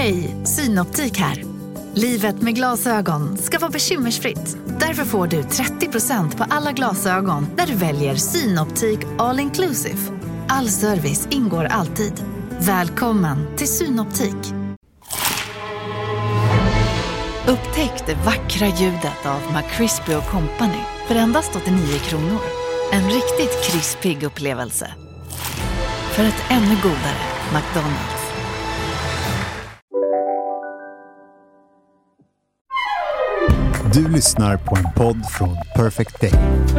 Hej, Synoptik här. Livet med glasögon ska vara bekymmersfritt. Därför får du 30% på alla glasögon när du väljer Synoptik All Inclusive. All service ingår alltid. Välkommen till Synoptik. Upptäck det vackra ljudet av McCrispy & Company för endast 89 kronor. En riktigt krispig upplevelse. För ett ännu godare McDonald's. Du lyssnar på en podd från Perfect Day.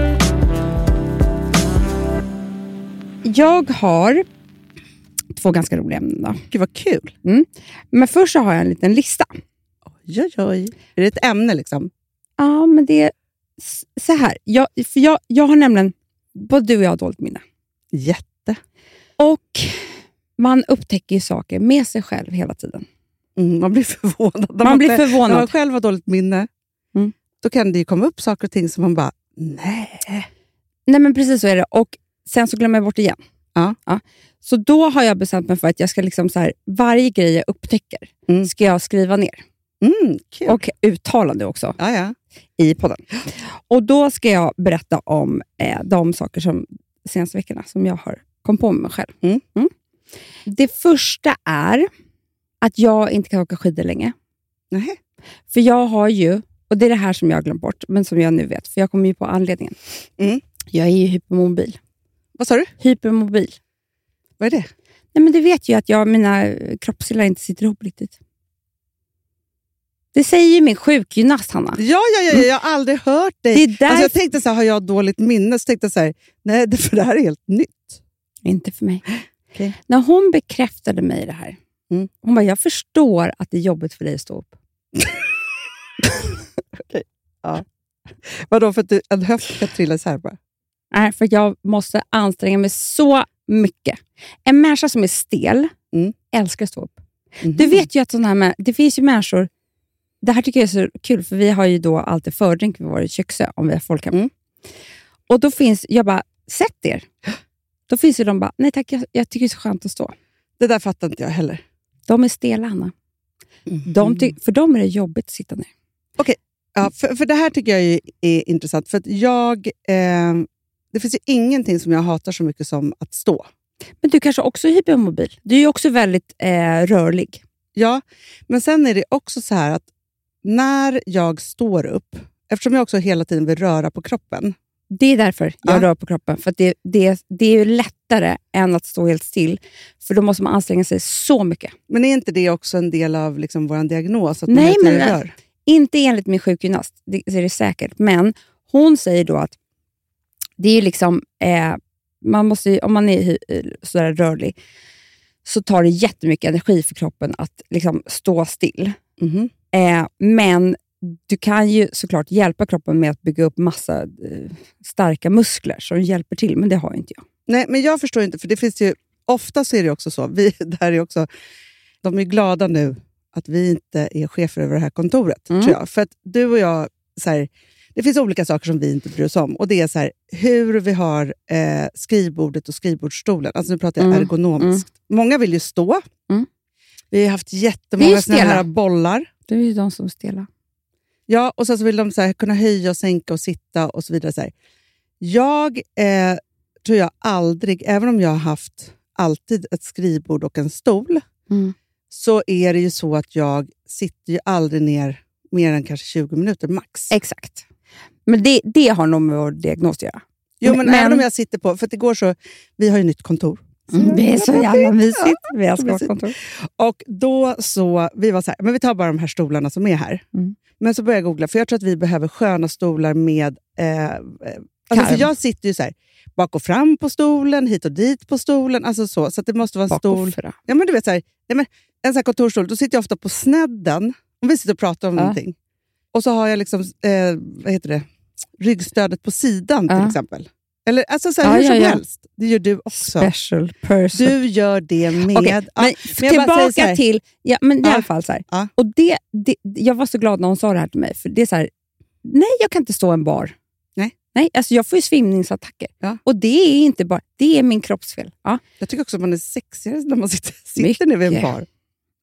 Jag har 2 ganska roliga ämnen då. Gud vad kul. Men först så har jag en liten lista. Oj. Är det ett ämne liksom? Ja, men det är så här. Jag har nämligen, både du och jag har dåligt minne. Jätte. Och man upptäcker ju saker med sig själv hela tiden. Man blir förvånad. När man själv har dåligt minne, då kan det ju komma upp saker och ting som man bara, nej men precis så är det. Och sen så glömmer jag bort igen. Ja. Så då har jag bestämt mig för att jag ska liksom så här, varje grej jag upptäcker ska jag skriva ner. Kul. Och uttala det också. Ja. I podden. Och då ska jag berätta om de saker som senaste veckorna som jag har kom på med mig själv. Det första är att jag inte kan åka skidor länge. Nej. För jag har ju, och det är det här som jag har glömt bort, men som jag nu vet, för jag kommer ju på anledningen. Jag är ju hypermobil. Vad sa du? Hypermobil. Vad är det? Nej, men det vet ju att mina kroppsdelar inte sitter ihop riktigt. Det säger ju min sjukgymnast, Hanna. Ja, jag har aldrig hört dig. Det är där... Alltså jag tänkte så här, har jag dåligt minne? Så tänkte jag så här, nej, för det här är helt nytt. Inte för mig. Okay. När hon bekräftade mig det här, hon bara, jag förstår att det är jobbigt för dig att stå upp. Okej. Ja. Vadå, för att en höft ska trilla så här bara? Nej, för jag måste anstränga mig så mycket. En människa som är stel älskar att stå upp. Du vet ju att det finns ju människor, det här tycker jag är så kul, för vi har ju då alltid fördrink vid vår köksö om vi har folk hem. Och då finns, jag bara, sätt er. Då finns ju de bara, nej tack, jag tycker det är så skönt att stå. Det där fattar inte jag heller. De är stela, Hanna. För dem är det jobbigt att sitta ner. Okej, ja, för det här tycker jag är intressant. För att det finns ju ingenting som jag hatar så mycket som att stå. Men du kanske också är hypermobil. Du är ju också väldigt rörlig. Ja, men sen är det också så här att när jag står upp, eftersom jag också hela tiden vill röra på kroppen. Det är därför jag rör på kroppen. För att det är ju lättare än att stå helt still. För då måste man anstränga sig så mycket. Men är inte det också en del av liksom vår diagnos? Att nej, men inte enligt min sjukgymnast. Det är det säkert. Men hon säger då att det är liksom... man måste, om man är sådär rörlig så tar det jättemycket energi för kroppen att liksom stå still. Men du kan ju såklart hjälpa kroppen med att bygga upp massa starka muskler som hjälper till, men det har inte jag. Nej, men jag förstår inte, för det finns ju, ofta så är det också så, där är också, de är glada nu att vi inte är chefer över det här kontoret, tror jag. För att du och jag, så här, det finns olika saker som vi inte bryr oss om. Och det är så här, hur vi har skrivbordet och skrivbordsstolen. Alltså nu pratar jag ergonomiskt. Många vill ju stå. Vi har haft jättemånga såna här bollar. Det är ju de som stela. Ja, och så vill de så här, kunna höja och sänka och sitta och så vidare. Så här. Jag tror jag aldrig, även om jag har haft alltid ett skrivbord och en stol, så är det ju så att jag sitter ju aldrig ner mer än kanske 20 minuter max. Exakt. Men det har nog med vår diagnos att göra. Jo, men även om jag sitter på, för att det går så, vi har ju nytt kontor. Det är så jävla mysigt. Vi har skapat kontor. Och då så, vi var så här, men vi tar bara de här stolarna som är här. Men så började jag googla, för jag tror att vi behöver sköna stolar med... alltså för jag sitter ju så här, bak och fram på stolen, hit och dit på stolen, alltså så att det måste vara en stol. Ja, men du vet så här, en sån här kontorstol, då sitter jag ofta på snedden, om vi sitter och pratar om någonting. Och så har jag liksom, vad heter det? Ryggstödet på sidan till exempel. Eller alltså så här, hur som helst. Det gör du också. Special person. Du gör det med... Okay, men tillbaka till... Ja, men i alla fall så här. Och jag var så glad när hon sa det här till mig. För det är så här, nej, jag kan inte stå en bar. Nej, alltså jag får ju svimningsattacker. Och det är inte bara... Det är min kroppsfel. Jag tycker också att man är sexigare när man sitter ner vid en bar.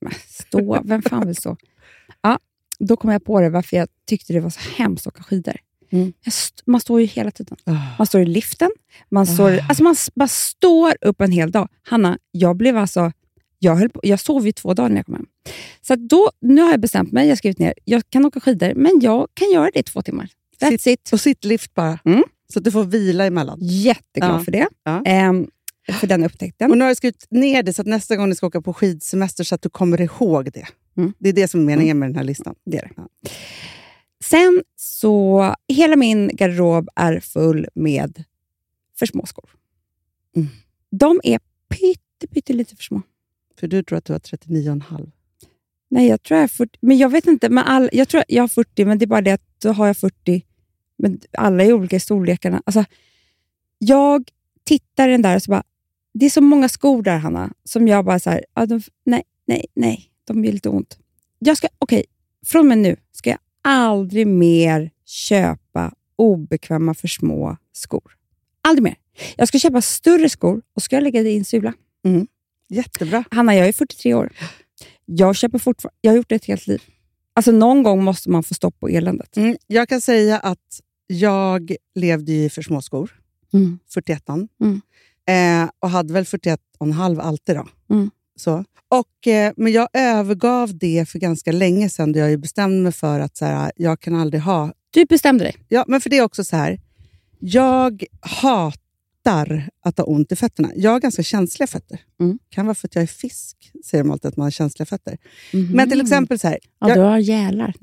Vem fan vill stå? Ja, då kom jag på det varför jag tyckte det var så hemskt att åka skidor. Man står ju hela tiden. Man står i liften. Man bara står upp en hel dag. Hanna, jag sov ju 2 dagar när jag kom hem. Så nu har jag bestämt mig. Jag har skrivit ner. Jag kan åka skidor, men jag kan göra det i 2 timmar. That's it. Och sittlift bara. Så att du får vila emellan. Jätteglad för det. För den upptäckten. Och nu har jag skrivit ner det så att nästa gång ni ska åka på skidsemester så att du kommer ihåg det. Det är det som är meningen med den här listan. Det är det. Ja. Sen så, hela min garderob är full med för små skor. De är pyttelite för små. För du tror att du har 39,5. Nej, jag tror jag har 40. Men jag vet inte, jag tror jag har 40, men det är bara det att då har jag 40. Men alla är olika i storlekarna. Alltså, jag tittar i den där och så bara, det är så många skor där, Hanna, som jag bara så här, nej, de gör lite ont. Från och med nu ska jag aldrig mer köpa obekväma för små skor. Aldrig mer. Jag ska köpa större skor och ska lägga det i en sula. Jättebra. Hanna, jag är 43 år. Jag köper fortfarande. Jag har gjort det ett helt liv. Alltså någon gång måste man få stopp på eländet. Jag kan säga att jag levde i för små skor. 41. Och hade väl 41,5 alltid då. Så. Men jag övergav det för ganska länge sedan. Då jag ju bestämde mig för att så här, jag kan aldrig ha... Du bestämde dig? Ja, men för det är också så här. Jag hatar att ha ont i fötterna. Jag har ganska känsliga fötter. Kan vara för att jag är fisk, säger de alltid att man har känsliga fötter. Men till exempel så här... Ja, du har gälar.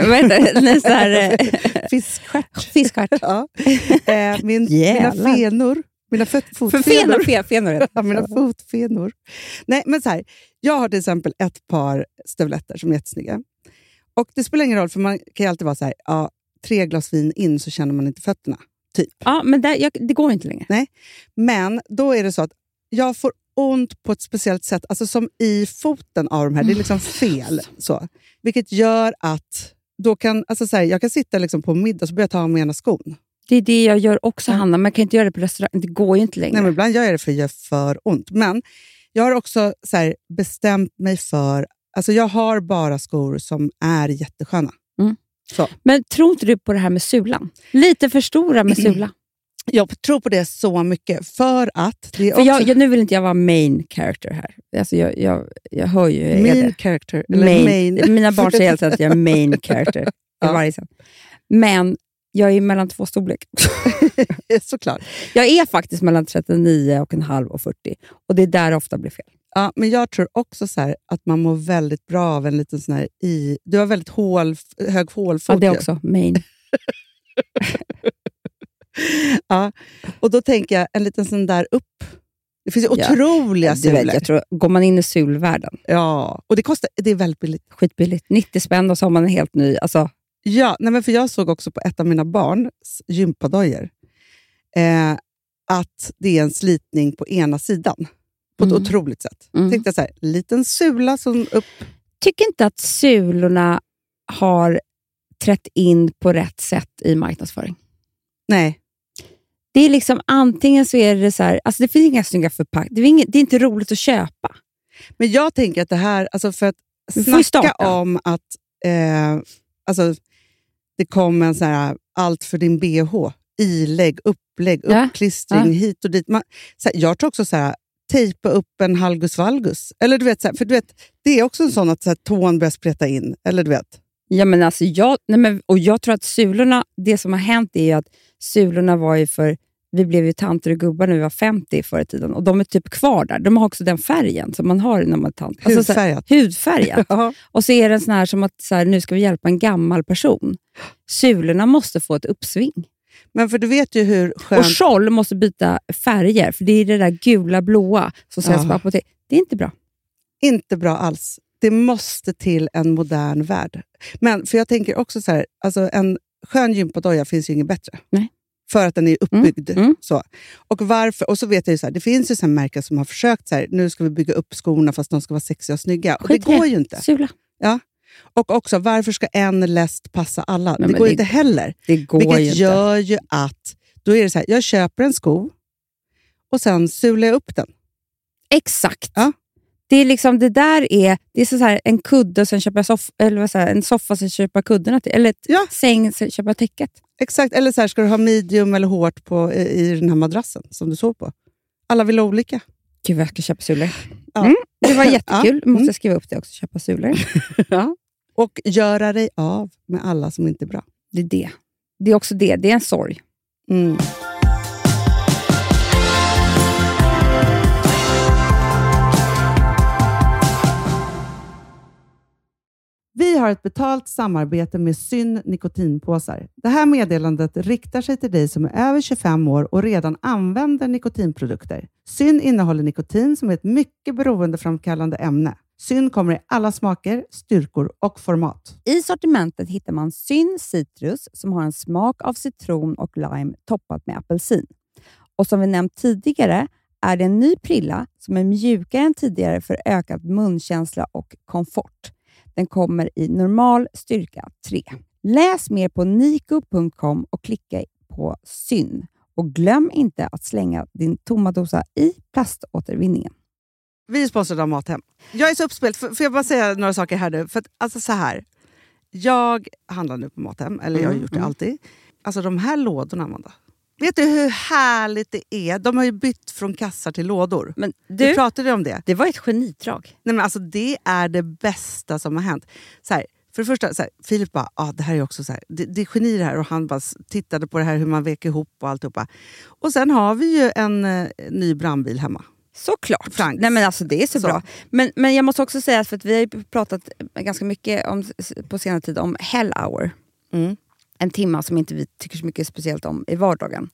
Fiskstjärt. Ja. Mina fenor. Mina fotfenor. Mina fotfenor. Nej, men så här. Jag har till exempel ett par stövletter som är jättesnygga. Och det spelar ingen roll, för man kan ju alltid vara så här, 3 glas vin in så känner man inte fötterna. Typ. Ja, men det går inte längre. Nej, men då är det så att jag får ont på ett speciellt sätt. Alltså som i foten av de här. Det är liksom fel. Så. Vilket gör att då kan, alltså så här, jag kan sitta liksom på middag och så börjar jag ta av mig ena skon. Det är det jag gör också, Hanna. Man kan inte göra det på restaurang. Det går ju inte längre. Nej, men ibland gör jag det för att det gör för ont. Men jag har också så här, bestämt mig för... Alltså jag har bara skor som är jättesköna. Så. Men tror inte du på det här med sulan? Lite för stora med sula. Jag tror på det så mycket. För att... Det är för också... nu vill inte jag vara main character här. Alltså jag hör ju... Main character? Eller main. Mina barn säger alltid att jag är main character. Men jag är mellan 2 storlek. Såklart. Jag är faktiskt mellan 39,5 och 40. Och det är där ofta blir fel. Ja, men jag tror också så här att man mår väldigt bra av en liten sån här Du har väldigt hög hålfot. Ja, det är också main. Ja, och då tänker jag en liten sån där upp. Det finns ju otroliga sulor. Jag tror, går man in i sulvärlden. Ja, och det är väldigt billigt. Skitbilligt. 90 spänn och så har man en helt ny. Alltså. Ja, nej, men för jag såg också på ett av mina barns gympadojor att det är en slitning på ena sidan. På ett otroligt sätt. Tänkte jag så här, liten sula som upp. Tycker inte att sulorna har trätt in på rätt sätt i marknadsföring. Nej. Det är liksom, antingen så är det så här, alltså det finns inga snygga förpackningar. Det är inte roligt att köpa. Men jag tänker att det här, alltså för att snacka om att alltså det kommer en sån här allt för din BH, ilägg, upplägg, uppklistring, hit och dit. Så här, jag tror också så här, tejpa upp en halgus valgus. Eller du vet, så här, för du vet, det är också en sån att så här, tån börjar spreta in. Eller du vet. Ja, men alltså och jag tror att sulorna, det som har hänt är ju att sulorna var ju vi blev ju tanter och gubbar när vi var 50 förr i tiden. Och de är typ kvar där. De har också den färgen som man har när man är tant. Hudfärgat. Hudfärgat. Och så är det en sån här som att så här, nu ska vi hjälpa en gammal person. Sulorna måste få ett uppsving. Men för du vet ju hur skönt... Och Scholl måste byta färger. För det är det där gula, blåa som säljs på apotek. Det är inte bra. Inte bra alls. Det måste till en modern värld. Men för jag tänker också så här, alltså en skön gympadoja finns ju inget bättre. Nej. För att den är uppbyggd. Så. Och varför? Och så vet jag ju så här, det finns ju så här märken som har försökt så här, nu ska vi bygga upp skorna fast de ska vara sexiga och snygga. Och det går ju inte. Sula. Ja. Och också, varför ska en läst passa alla? Det går inte heller. Det går vilket ju inte. Gör ju att, då är det så här, jag köper en sko och sen sular jag upp den. Exakt. Ja. Det är liksom, det är så här en kudde och sen köpa en soffa sen köpa kuddarna till. Eller säng sen köpa täcket. Exakt, eller så här, ska du ha medium eller hårt i den här madrassen som du sov på? Alla vill olika. Gud, jag ska köpa sulor. Ja. Det var jättekul. Måste jag skriva upp det också, köpa sulor. Ja. Och göra dig av med alla som inte är bra. Det är det. Det är också det. Det är en sorg. Mm. Vi har ett betalt samarbete med Syn nikotinpåsar. Det här meddelandet riktar sig till dig som är över 25 år och redan använder nikotinprodukter. Syn innehåller nikotin som är ett mycket beroendeframkallande ämne. Syn kommer i alla smaker, styrkor och format. I sortimentet hittar man Syn Citrus som har en smak av citron och lime toppat med apelsin. Och som vi nämnt tidigare är det en ny prilla som är mjukare än tidigare för ökad munkänsla och komfort. Den kommer i normal styrka 3. Läs mer på niko.com och klicka på Syn. Och glöm inte att slänga din tomma dosa i plaståtervinningen. Vi är sponsrade av Mathem. Jag är så uppspelt. Får jag bara säga några saker här nu? För att, alltså så här. Jag handlar nu på Mathem. Eller jag har gjort det alltid. Alltså de här lådorna, Amanda. Vet du hur härligt det är? De har ju bytt från kassar till lådor. Men du pratade om det. Det var ett genidrag. Nej, men alltså, det är det bästa som har hänt. Så här, för det första, så här, Filip bara, det här är också så här. Det är geni det här. Och han bara tittade på det här hur man vek ihop och alltihopa. Och sen har vi ju en ny brandbil hemma. Såklart. Nej, men alltså, det är så bra. Men jag måste också säga, för att vi har ju pratat ganska mycket på senare tid om Hell Hour. Mm. En timme som inte vi tycker så mycket speciellt om i vardagen.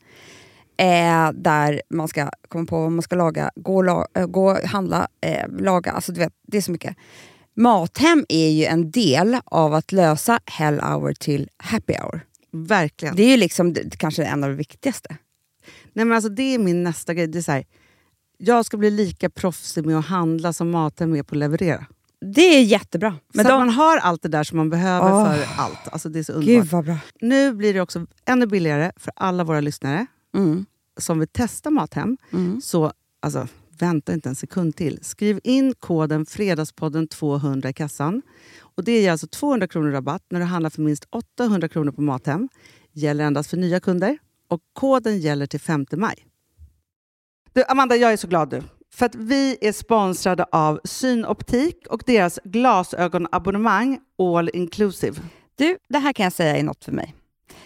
Där man ska komma på vad man ska laga, gå handla, laga. Alltså du vet, det är så mycket. Mathem är ju en del av att lösa Hell Hour till Happy Hour. Verkligen. Det är ju liksom kanske en av de viktigaste. Nej, men alltså, det är min nästa grej. Det är så här, jag ska bli lika proffsig med att handla som Mathem är på att leverera. Det är jättebra. Men så man har allt det där som man behöver för allt. Alltså det är så underbart. Gud vad bra. Nu blir det också ännu billigare för alla våra lyssnare som vill testa Mathem. Så alltså, vänta inte en sekund till. Skriv in koden Fredagspodden 200 i kassan. Och det ger alltså 200 kronor rabatt när du handlar för minst 800 kronor på Mathem. Gäller endast för nya kunder. Och koden gäller till 5 maj. Du, Amanda, jag är så glad du. För att vi är sponsrade av Synoptik och deras glasögonabonnemang All Inclusive. Du, det här kan jag säga är något för mig.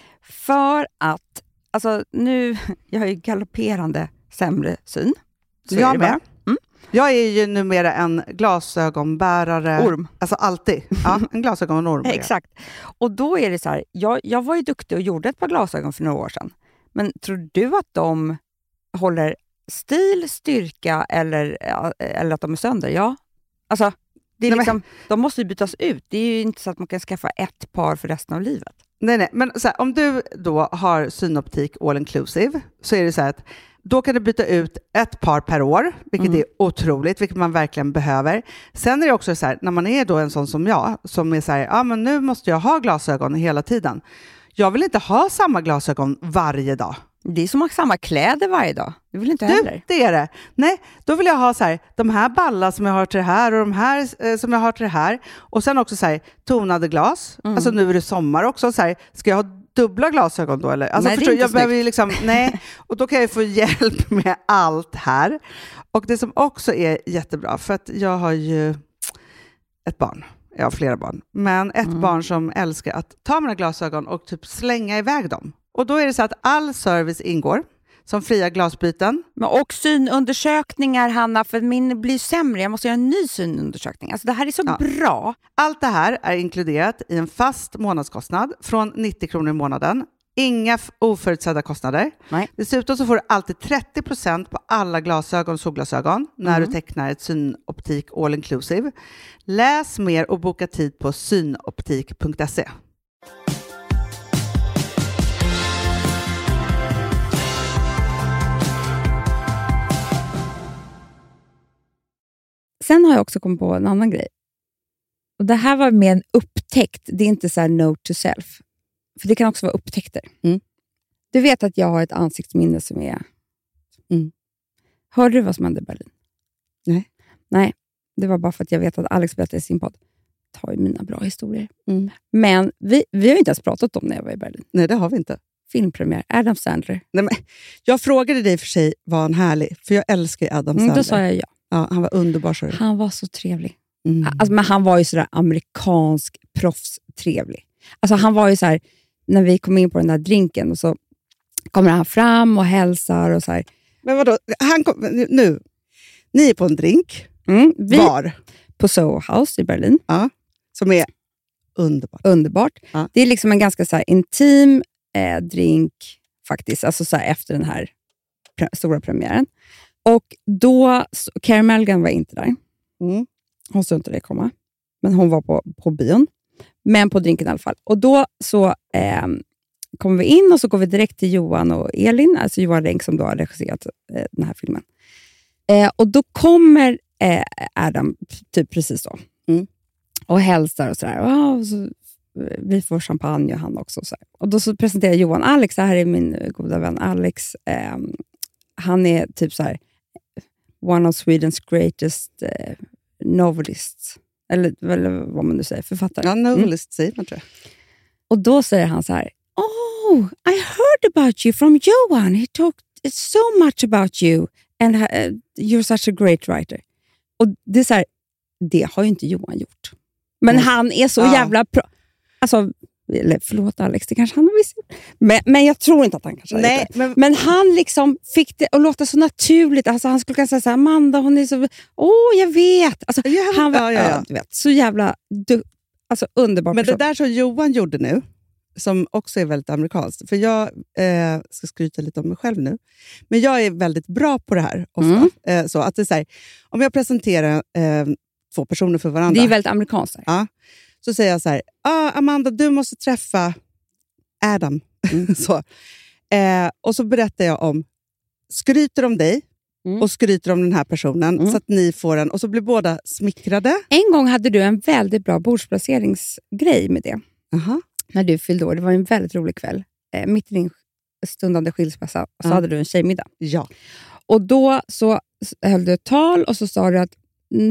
För att, alltså nu, jag har ju galopperande sämre syn. Så jag med. Jag är ju numera en glasögonbärare. Orm. Alltså alltid. Ja, en glasögonorm. Exakt. Och då är det så här, jag var ju duktig och gjorde ett par glasögon för några år sedan. Men tror du att de håller stil, styrka eller att de är sönder? Ja. Alltså, det är liksom, de måste ju bytas ut. Det är ju inte så att man kan skaffa ett par för resten av livet. Nej. Men så här, om du då har Synoptik All Inclusive så är det så här att då kan du byta ut ett par per år, vilket är otroligt, vilket man verkligen behöver. Sen är det också så här, när man är då en sån som jag, som är så här, men nu måste jag ha glasögon hela tiden. Jag vill inte ha samma glasögon varje dag. Det är som att ha samma kläder varje dag. Det vill inte heller. Det är det. Nej, då vill jag ha så här, de här ballar som jag har till det här och de här som jag har till det här. Och sen också så här, tonade glas. Alltså nu är det sommar också. Så här, ska jag ha dubbla glasögon då? Eller? Alltså, nej, förstår, jag behöver ju liksom, nej. Och då kan jag få hjälp med allt här. Och det som också är jättebra, för att jag har ju ett barn. Jag har flera barn. Men ett barn som älskar att ta mina glasögon och typ slänga iväg dem. Och då är det så att all service ingår. Som fria glasbyten. Och synundersökningar, Hanna, för min blir sämre. Jag måste göra en ny synundersökning. Alltså det här är så bra. Allt det här är inkluderat i en fast månadskostnad från 90 kronor i månaden. Inga oförutsedda kostnader. Nej. Dessutom så får du alltid 30% på alla glasögon och solglasögon när du tecknar ett Synoptik All Inclusive. Läs mer och boka tid på synoptik.se. Sen har jag också kommit på en annan grej. Och det här var med en upptäckt. Det är inte så här note to self. För det kan också vara upptäckter. Du vet att jag har ett ansiktsminne som är... Hörde du vad som hände i Berlin? Nej. Nej. Det var bara för att jag vet att Alex berättade i sin podd. Ta ju mina bra historier. Men vi har ju inte ens pratat om när jag var i Berlin. Nej, det har vi inte. Filmpremiär, Adam Sandler. Nej, men jag frågade dig för sig, var han härlig? För jag älskar Adam Sandler. Då sa jag ja. Ja, han var underbar. Så. Han var så trevlig. Alltså, men han var ju sådär amerikansk proffstrevlig. Alltså han var ju så här, när vi kom in på den där drinken och så kommer han fram och hälsar och så här. Men vadå, nu, ni är på en drink. Var? På Soho House i Berlin. Ja, som är underbart. Ja. Det är liksom en ganska så här intim drink faktiskt, alltså så här efter den här stora premiären. Och då, Carey Mulligan var inte där. Hon såg inte det komma. Men hon var på bion. Men på drinken i alla fall. Och då så kommer vi in och så går vi direkt till Johan och Elin. Alltså Johan Renck som då har regisserat den här filmen. Och då kommer Adam typ precis då. Och hälsar och sådär. Och så, vi får champagne och han också. Och, så här. Och då så presenterar Johan Alex. Det här är min goda vän Alex. Han är typ så här one of Sweden's greatest novelists. Eller vad man nu säger, författare. Ja, novelist säger man, tror jag. Och då säger han så här: Oh, I heard about you from Johan. He talked so much about you. And you're such a great writer. Och det är så här, det har ju inte Johan gjort. Men han är så jävla alltså, eller förlåt Alex, det kanske han har visst. Men jag tror inte att han kanske har gjort det. Men han liksom fick det att låta så naturligt. Alltså han skulle kunna säga så här: Amanda, hon är så... jag vet. Alltså, han var du vet, så jävla alltså, underbar Men person. det där som Johan gjorde nu, som också är väldigt amerikanskt. För jag ska skryta lite om mig själv nu. Men jag är väldigt bra på det här ofta. Så att det är så här, om jag presenterar 2 personer för varandra. Det är väldigt amerikanskt. Ja. Så säger jag så här: Amanda, du måste träffa Adam. Så. Och så berättar jag om, skryter om dig och skryter om den här personen så att ni får en, och så blir båda smickrade. En gång hade du en väldigt bra bordsplaceringsgrej med det. När du fyllde år. Det var en väldigt rolig kväll. Mitt i din stundande skilsmässa så hade du en tjejmiddag. Ja. Och då så höll du ett tal och så sa du att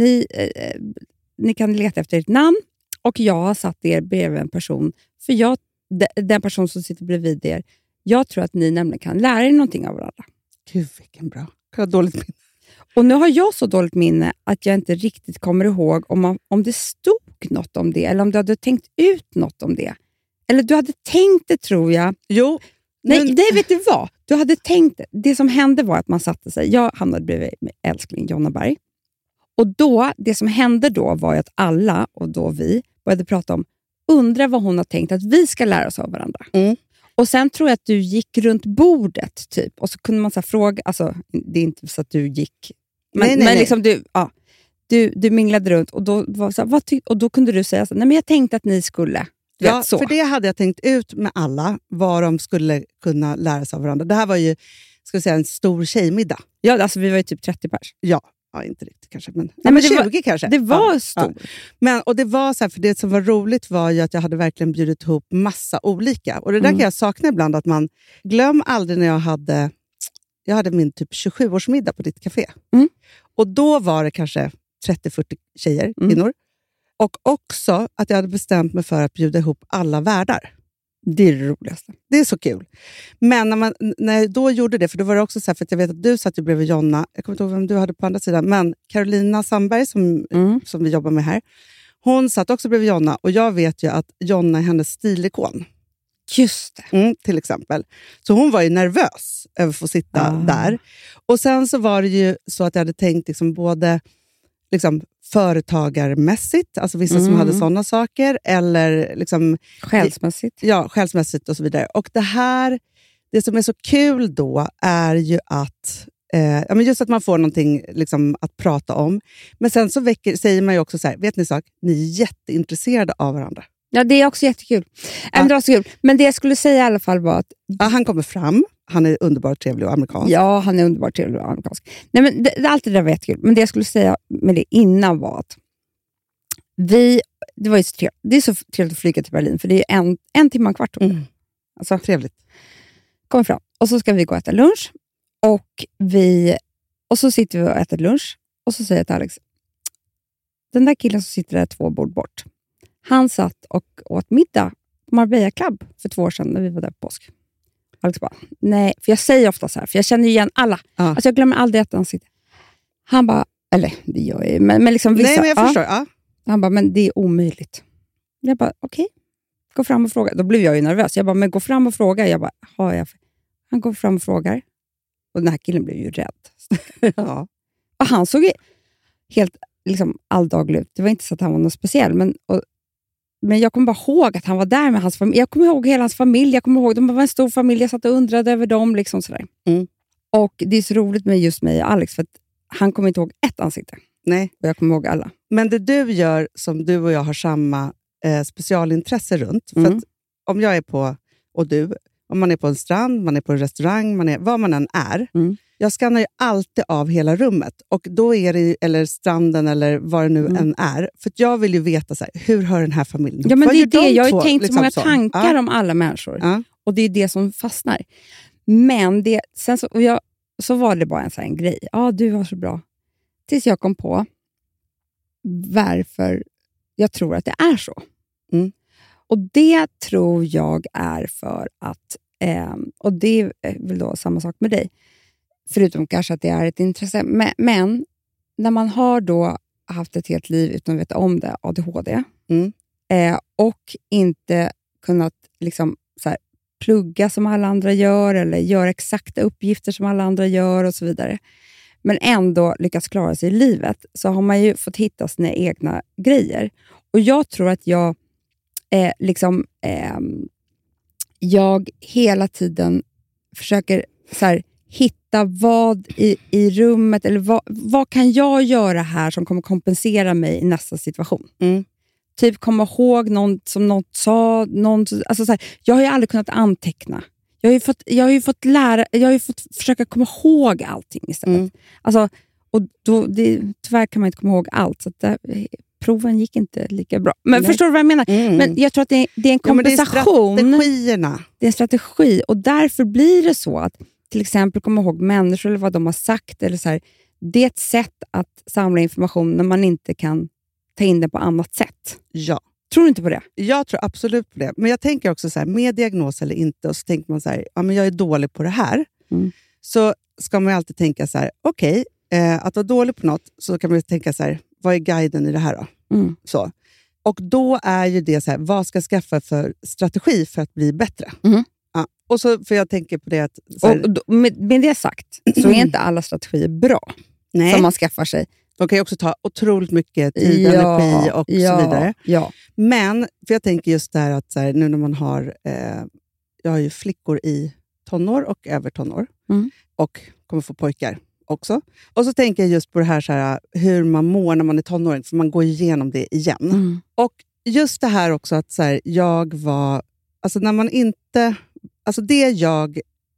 ni kan leta efter ett namn. Och jag har satt er bredvid en person. För den person som sitter bredvid er, jag tror att ni nämligen kan lära er någonting av varandra. Gud, vilken bra. Jag har dåligt minne. Och nu har jag så dåligt minne att jag inte riktigt kommer ihåg om det stod något om det. Eller om du hade tänkt ut något om det. Eller du hade tänkt det, tror jag. Jo. Nej, vet du vad? Du hade tänkt det. Det som hände var att man satte sig. Jag hamnade bredvid med älskling Jonna Berg. Och då, det som hände då var ju att alla, och då vi, började prata om, undra vad hon har tänkt att vi ska lära oss av varandra. Och sen tror jag att du gick runt bordet typ. Och så kunde man så här fråga, alltså det är inte så att du gick. Men liksom du minglade runt och då var så här, och då kunde du säga så, nej men jag tänkte att ni skulle. Ja, så. För det hade jag tänkt ut med alla, vad de skulle kunna lära sig av varandra. Det här var ju, ska vi säga, en stor tjejmiddag. Ja, alltså vi var ju typ 30 pers. Ja, inte riktigt kanske, men 20 kanske. Det var stort. Ja. Men, och det var så här, för det som var roligt var ju att jag hade verkligen bjudit ihop massa olika. Och det där kan jag sakna ibland, att man glöm aldrig när jag hade min typ 27-årsmiddag på ditt café. Och då var det kanske 30-40 tjejer, kvinnor. Och också att jag hade bestämt mig för att bjuda ihop alla värdar. Det är det roligaste. Det är så kul. Men när jag då gjorde det, för då var det också så här, för att jag vet att du satt ju bredvid Jonna. Jag kommer inte ihåg vem du hade på andra sidan. Men Carolina Sandberg som vi jobbar med här. Hon satt också bredvid Jonna. Och jag vet ju att Jonna är hennes stilikon. Just det. Till exempel. Så hon var ju nervös över att få sitta där. Och sen så var det ju så att jag hade tänkt liksom både liksom företagarmässigt, alltså vissa som hade sådana saker, eller liksom själsmässigt. Ja, själsmässigt och så vidare. Och det som är så kul då är ju att just att man får någonting liksom att prata om. Men sen så säger man ju också så här, vet ni sak? Ni är jätteintresserade av varandra. Ja, det är också jättekul. Det var så kul. Men det jag skulle säga i alla fall var att... Ja, han kommer fram. Han är underbart trevlig och amerikansk. Ja, han är underbart trevlig och amerikansk. Nej, men allt det där var jättekul. Men det jag skulle säga med det innan var att det var ju så trevligt. Det är så trevligt att flyga till Berlin, för det är en timme och en kvart. Alltså, trevligt. Kommer fram. Och så ska vi gå och äta lunch. Och så sitter vi och äter lunch. Och så säger jag till Alex, den där killen som sitter där 2 bord bort, han satt och åt middag på Marbella Club för 2 år sedan när vi var där på påsk. Alex bara, nej, för jag säger ofta så här, för jag känner igen alla. Alltså jag glömmer aldrig ett ansikte. Han bara, eller det gör jag ju, men liksom vissa. Nej, men jag förstår. Ja. Han bara, men det är omöjligt. Jag bara, okej. Gå fram och fråga. Då blev jag ju nervös. Jag bara, men gå fram och fråga. Jag bara, har jag? Han går fram och frågar. Och den här killen blev ju rädd. Ja. Och han såg helt liksom alldaglig ut. Det var inte så att han var något speciell. Men jag kommer bara ihåg att han var där med hans familj. Jag kommer ihåg hela hans familj. Jag kommer ihåg, de var en stor familj. Jag satt och undrade över dem. Liksom sådär. Mm. Och det är så roligt med just mig och Alex. För att han kommer inte ihåg ett ansikte. Nej. Och jag kommer ihåg alla. Men det du gör, som du och jag har samma specialintresse runt. För att om jag är på, och du, om man är på en strand, man är på en restaurang, man är, vad man än är. Jag skannar ju alltid av hela rummet. Och då är det, eller stranden eller vad det nu än är. För att jag vill ju veta så här, hur hör den här familjen? Ja, men det är det. Jag har ju tänkt liksom så många tankar om alla människor. Ja. Och det är det som fastnar. Men det, sen så var det bara en sån här grej. Ja, du var så bra. Tills jag kom på varför jag tror att det är så. Och det tror jag är för att, och det är väl då samma sak med dig, förutom kanske att det är ett intresse, men när man har då haft ett helt liv utan att veta om det, ADHD, och inte kunnat liksom så här, plugga som alla andra gör eller göra exakta uppgifter som alla andra gör och så vidare, men ändå lyckas klara sig i livet, så har man ju fått hitta sina egna grejer. Och jag tror att jag jag hela tiden försöker så här, hitta vad i rummet, eller vad kan jag göra här som kommer kompensera mig i nästa situation. Typ komma ihåg något som någon sa, alltså så här, jag har ju aldrig kunnat anteckna. Jag har ju fått försöka komma ihåg allting istället. Alltså, och då, tyvärr kan man inte komma ihåg allt, så att proven gick inte lika bra. Men förstår du vad jag menar? Men jag tror att det är en kompensation. Ja, det är strategierna. Det är en strategi, och därför blir det så att till exempel komma ihåg människor eller vad de har sagt, eller så här, det är ett sätt att samla information när man inte kan ta in det på annat sätt. Ja. Tror du inte på det? Jag tror absolut på det. Men jag tänker också så här, med diagnos eller inte, och så tänker man så här, ja, men jag är dålig på det här. Så ska man alltid tänka så här, okej, att vara dålig på något, så kan man tänka så här, vad är guiden i det här då? Så. Och då är ju det så här, vad ska jag skaffa för strategi för att bli bättre? Ja. Och så, för jag tänker på det att... Så här, och med det sagt, så är inte alla strategier bra. Nej. Som man skaffar sig. De kan ju också ta otroligt mycket tid, energi och så vidare. Ja. Men, för jag tänker just där att så här, nu när man har... jag har ju flickor i tonår och över tonår. Och kommer få pojkar också. Och så tänker jag just på det här, så här, hur man mår när man är tonåring. För man går igenom det igen. Och just det här också att så här, jag var... Alltså när man inte... Alltså det jag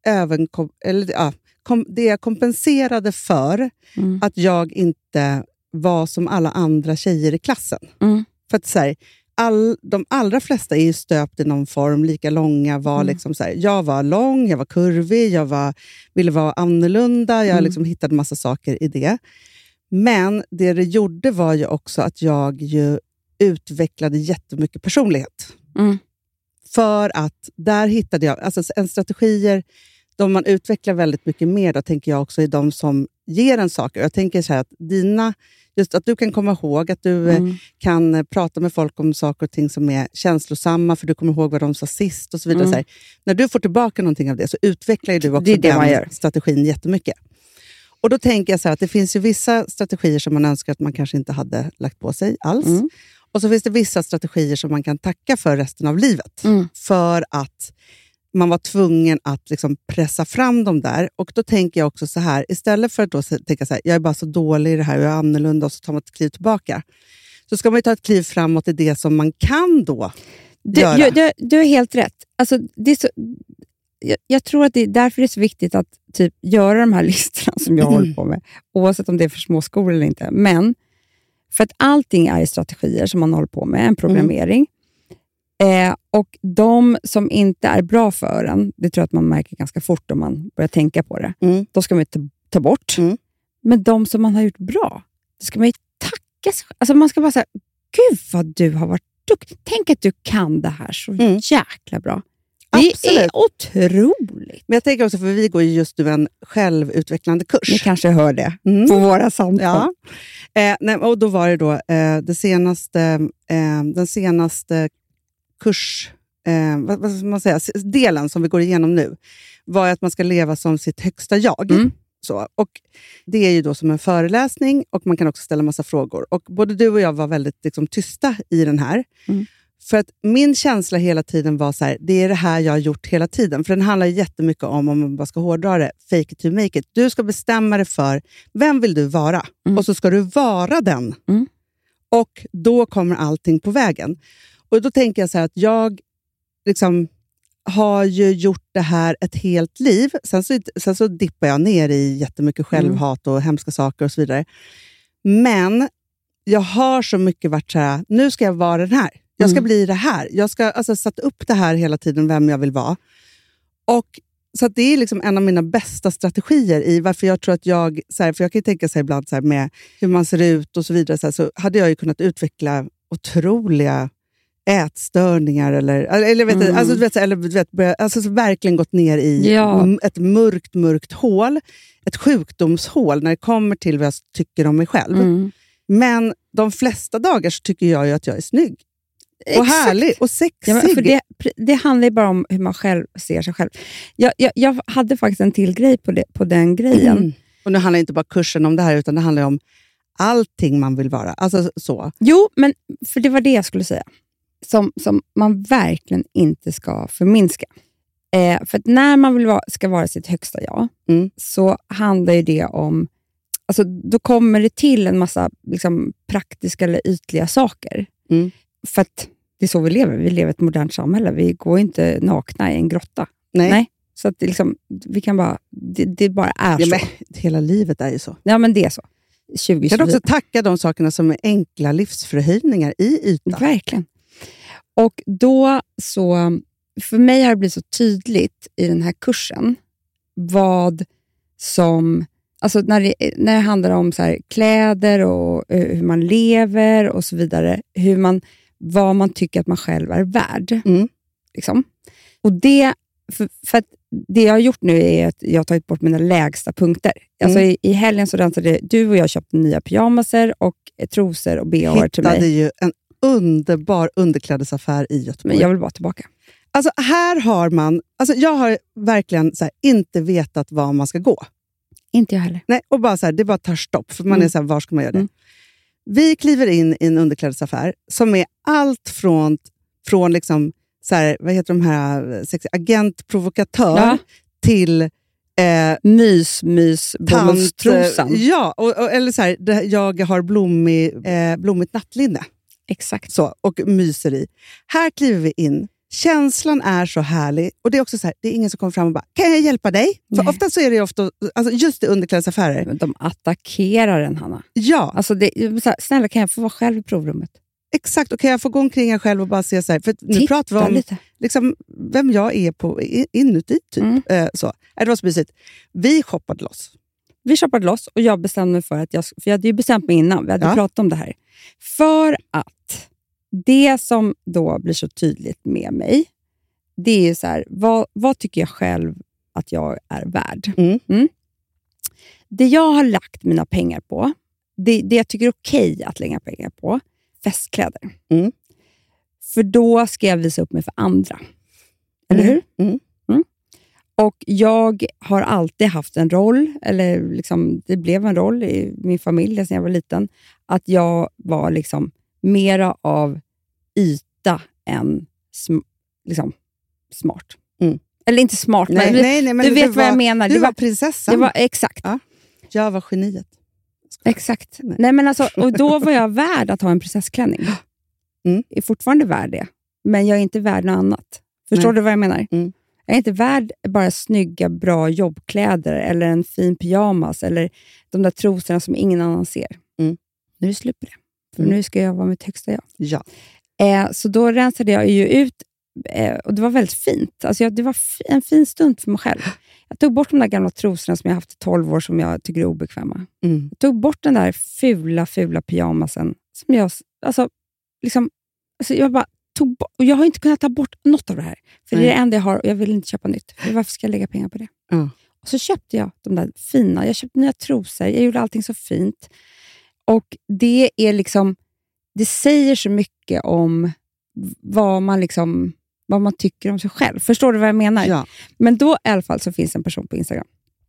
det jag kompenserade för att jag inte var som alla andra tjejer i klassen. För att så här, de allra flesta är ju stöpt i någon form, lika långa, var liksom så här, jag var lång, jag var kurvig, ville vara annorlunda, jag liksom hittade massa saker i det. Men det gjorde var ju också att jag ju utvecklade jättemycket personlighet. För att där hittade jag, alltså en strategier, de man utvecklar väldigt mycket mer, då tänker jag också, är de som ger en saker. Jag tänker så här att just att du kan komma ihåg, att du kan prata med folk om saker och ting som är känslosamma, för du kommer ihåg vad de sa sist och så vidare. Så här, när du får tillbaka någonting av det, så utvecklar du också den strategin jättemycket. Och då tänker jag så här att det finns ju vissa strategier som man önskar att man kanske inte hade lagt på sig alls. Och så finns det vissa strategier som man kan tacka för resten av livet. För att man var tvungen att liksom pressa fram dem där. Och då tänker jag också så här, istället för att då tänka så här, jag är bara så dålig i det här, jag är annorlunda, och så tar man ett kliv tillbaka. Så ska man ju ta ett kliv framåt i det som man kan då göra. Du har helt rätt. Alltså, det är så, jag tror att det är därför det är så viktigt att typ göra de här listorna som jag håller på med. Oavsett om det är för små skolor eller inte. Men för att allting är strategier som man håller på med, en programmering. Och de som inte är bra för en, det tror jag att man märker ganska fort om man börjar tänka på det. Då ska man ta bort. Men de som man har gjort bra, det ska man ju tacka sig. Alltså man ska bara säga, gud vad du har varit duktig. Tänk att du kan det här så jäkla bra. Det Absolut. är otroligt. Men jag tänker också, för vi går ju just nu en självutvecklande kurs. Ni kanske hör det på våra samtal. Ja. Och då var det då den senaste kurs, vad ska man säga, delen som vi går igenom nu, var att man ska leva som sitt högsta jag. Så. Och det är ju då som en föreläsning och man kan också ställa massa frågor. Och både du och jag var väldigt liksom, tysta i den här. För att min känsla hela tiden var så här, det är det här jag har gjort hela tiden. För den handlar jättemycket om man bara ska hårdra det, fake it to make it. Du ska bestämma dig för, vem vill du vara? Och så ska du vara den. Och då kommer allting på vägen. Och då tänker jag så här att jag liksom har ju gjort det här ett helt liv. Sen så dippar jag ner i jättemycket självhat och hemska saker och så vidare. Men jag har så mycket varit så här, nu ska jag vara den här. Jag ska bli det här. Jag ska alltså sätta upp det här hela tiden, vem jag vill vara. Och så att det är liksom en av mina bästa strategier i varför jag tror att jag, så här, för jag kan ju tänka sig ibland så här med hur man ser ut och så vidare, så här, så hade jag ju kunnat utveckla otroliga ätstörningar eller vet inte, alltså verkligen gått ner i ett mörkt hål, ett sjukdomshål när det kommer till vad jag tycker om mig själv. Men de flesta dagar så tycker jag ju att jag är snygg. Och härlig och sexig. Ja, för det handlar ju bara om hur man själv ser sig själv. Jag hade faktiskt en till grej på den grejen. Och nu handlar inte bara kursen om det här, utan det handlar om allting man vill vara. Alltså så. Jo, men för det var det jag skulle säga. Som man verkligen inte ska förminska. För att när man ska vara sitt högsta jag, så handlar ju det om, alltså då kommer det till en massa liksom, praktiska eller ytliga saker. För att det är så vi lever. Vi lever i ett modernt samhälle. Vi går inte nakna i en grotta. Nej. Så att det, liksom, vi kan bara, det bara är så. Men hela livet är ju så. Ja, men det är så. 2020. Kan du också tacka de sakerna som är enkla livsförhöjningar i ytan. Verkligen. Och då så, för mig har det blivit så tydligt i den här kursen vad som, alltså när det handlar om så här, kläder och hur man lever och så vidare, vad man tycker att man själv är värd. Liksom. Och det, för att det jag har gjort nu är att jag har tagit bort mina lägsta punkter. Alltså i helgen så rensade du och jag köpte nya pyjamaser och trosor och bh till mig. Hittade ju en underbar underklädesaffär i Göteborg. Men jag vill bara tillbaka. Alltså här har man, alltså jag har verkligen så här, inte vetat var man ska gå. Inte jag heller. Nej, och bara så här, det bara tar stopp för man är så här, var ska man göra det? Vi kliver in i en underklädesaffär som är allt från liksom så här, vad heter de här agentprovokatör till bomullstrosan. Ja, eller så här, jag har blommigt nattlinne. Exakt. Så, och myser i. Här kliver vi in. Känslan är så härlig. Och det är också så här, det är ingen som kommer fram och bara, kan jag hjälpa dig? För ofta så är det alltså just i underklädesaffärer. Men de attackerar den, Hanna. Ja. Alltså så här, snälla, kan jag få vara själv i provrummet? Exakt, och kan jag få gå omkring här själv och bara se så här. För nu pratar vi om liksom, vem jag är på inuti. Typ. Så. Det var så mysigt. Vi shoppade loss och jag bestämde mig för att för jag hade ju bestämt mig innan. Vi hade pratat om det här. För att det som då blir så tydligt med mig, det är ju så här, vad tycker jag själv att jag är värd? Det jag har lagt mina pengar på, det jag tycker är okej att lägga pengar på, festkläder. För då ska jag visa upp mig för andra. Eller hur? Och jag har alltid haft en roll, eller liksom, det blev en roll i min familj sedan jag var liten, att jag var liksom mera av yta än liksom, smart. Eller inte smart, men du vet vad jag menar. Du var prinsessan. Det var, exakt. Ja. Jag var geniet. Exakt. Nej, men alltså, och då var jag värd att ha en prinsessklänning. Jag är fortfarande värd det. Men jag är inte värd något annat. Förstår du vad jag menar? Jag är inte värd bara snygga, bra jobbkläder eller en fin pyjamas eller de där trosorna som ingen annan ser. Nu är det slut på det. För nu ska jag vara mitt högsta jag. Ja. Så då rensade jag ju ut och det var väldigt fint. Alltså det var en fin stund för mig själv. Jag tog bort de där gamla trosorna som jag haft i 12 år som jag tycker är obekväma. Jag tog bort den där fula pyjamasen som jag, jag bara tog bort, och jag har inte kunnat ta bort något av det här. För det är det enda jag har och jag vill inte köpa nytt. För varför ska jag lägga pengar på det? Och så köpte jag de där fina, jag köpte nya trosor, jag gjorde allting så fint. Och det är liksom, det säger så mycket om vad man tycker om sig själv. Förstår du vad jag menar? Ja. Men då i alla fall så finns en person på Instagram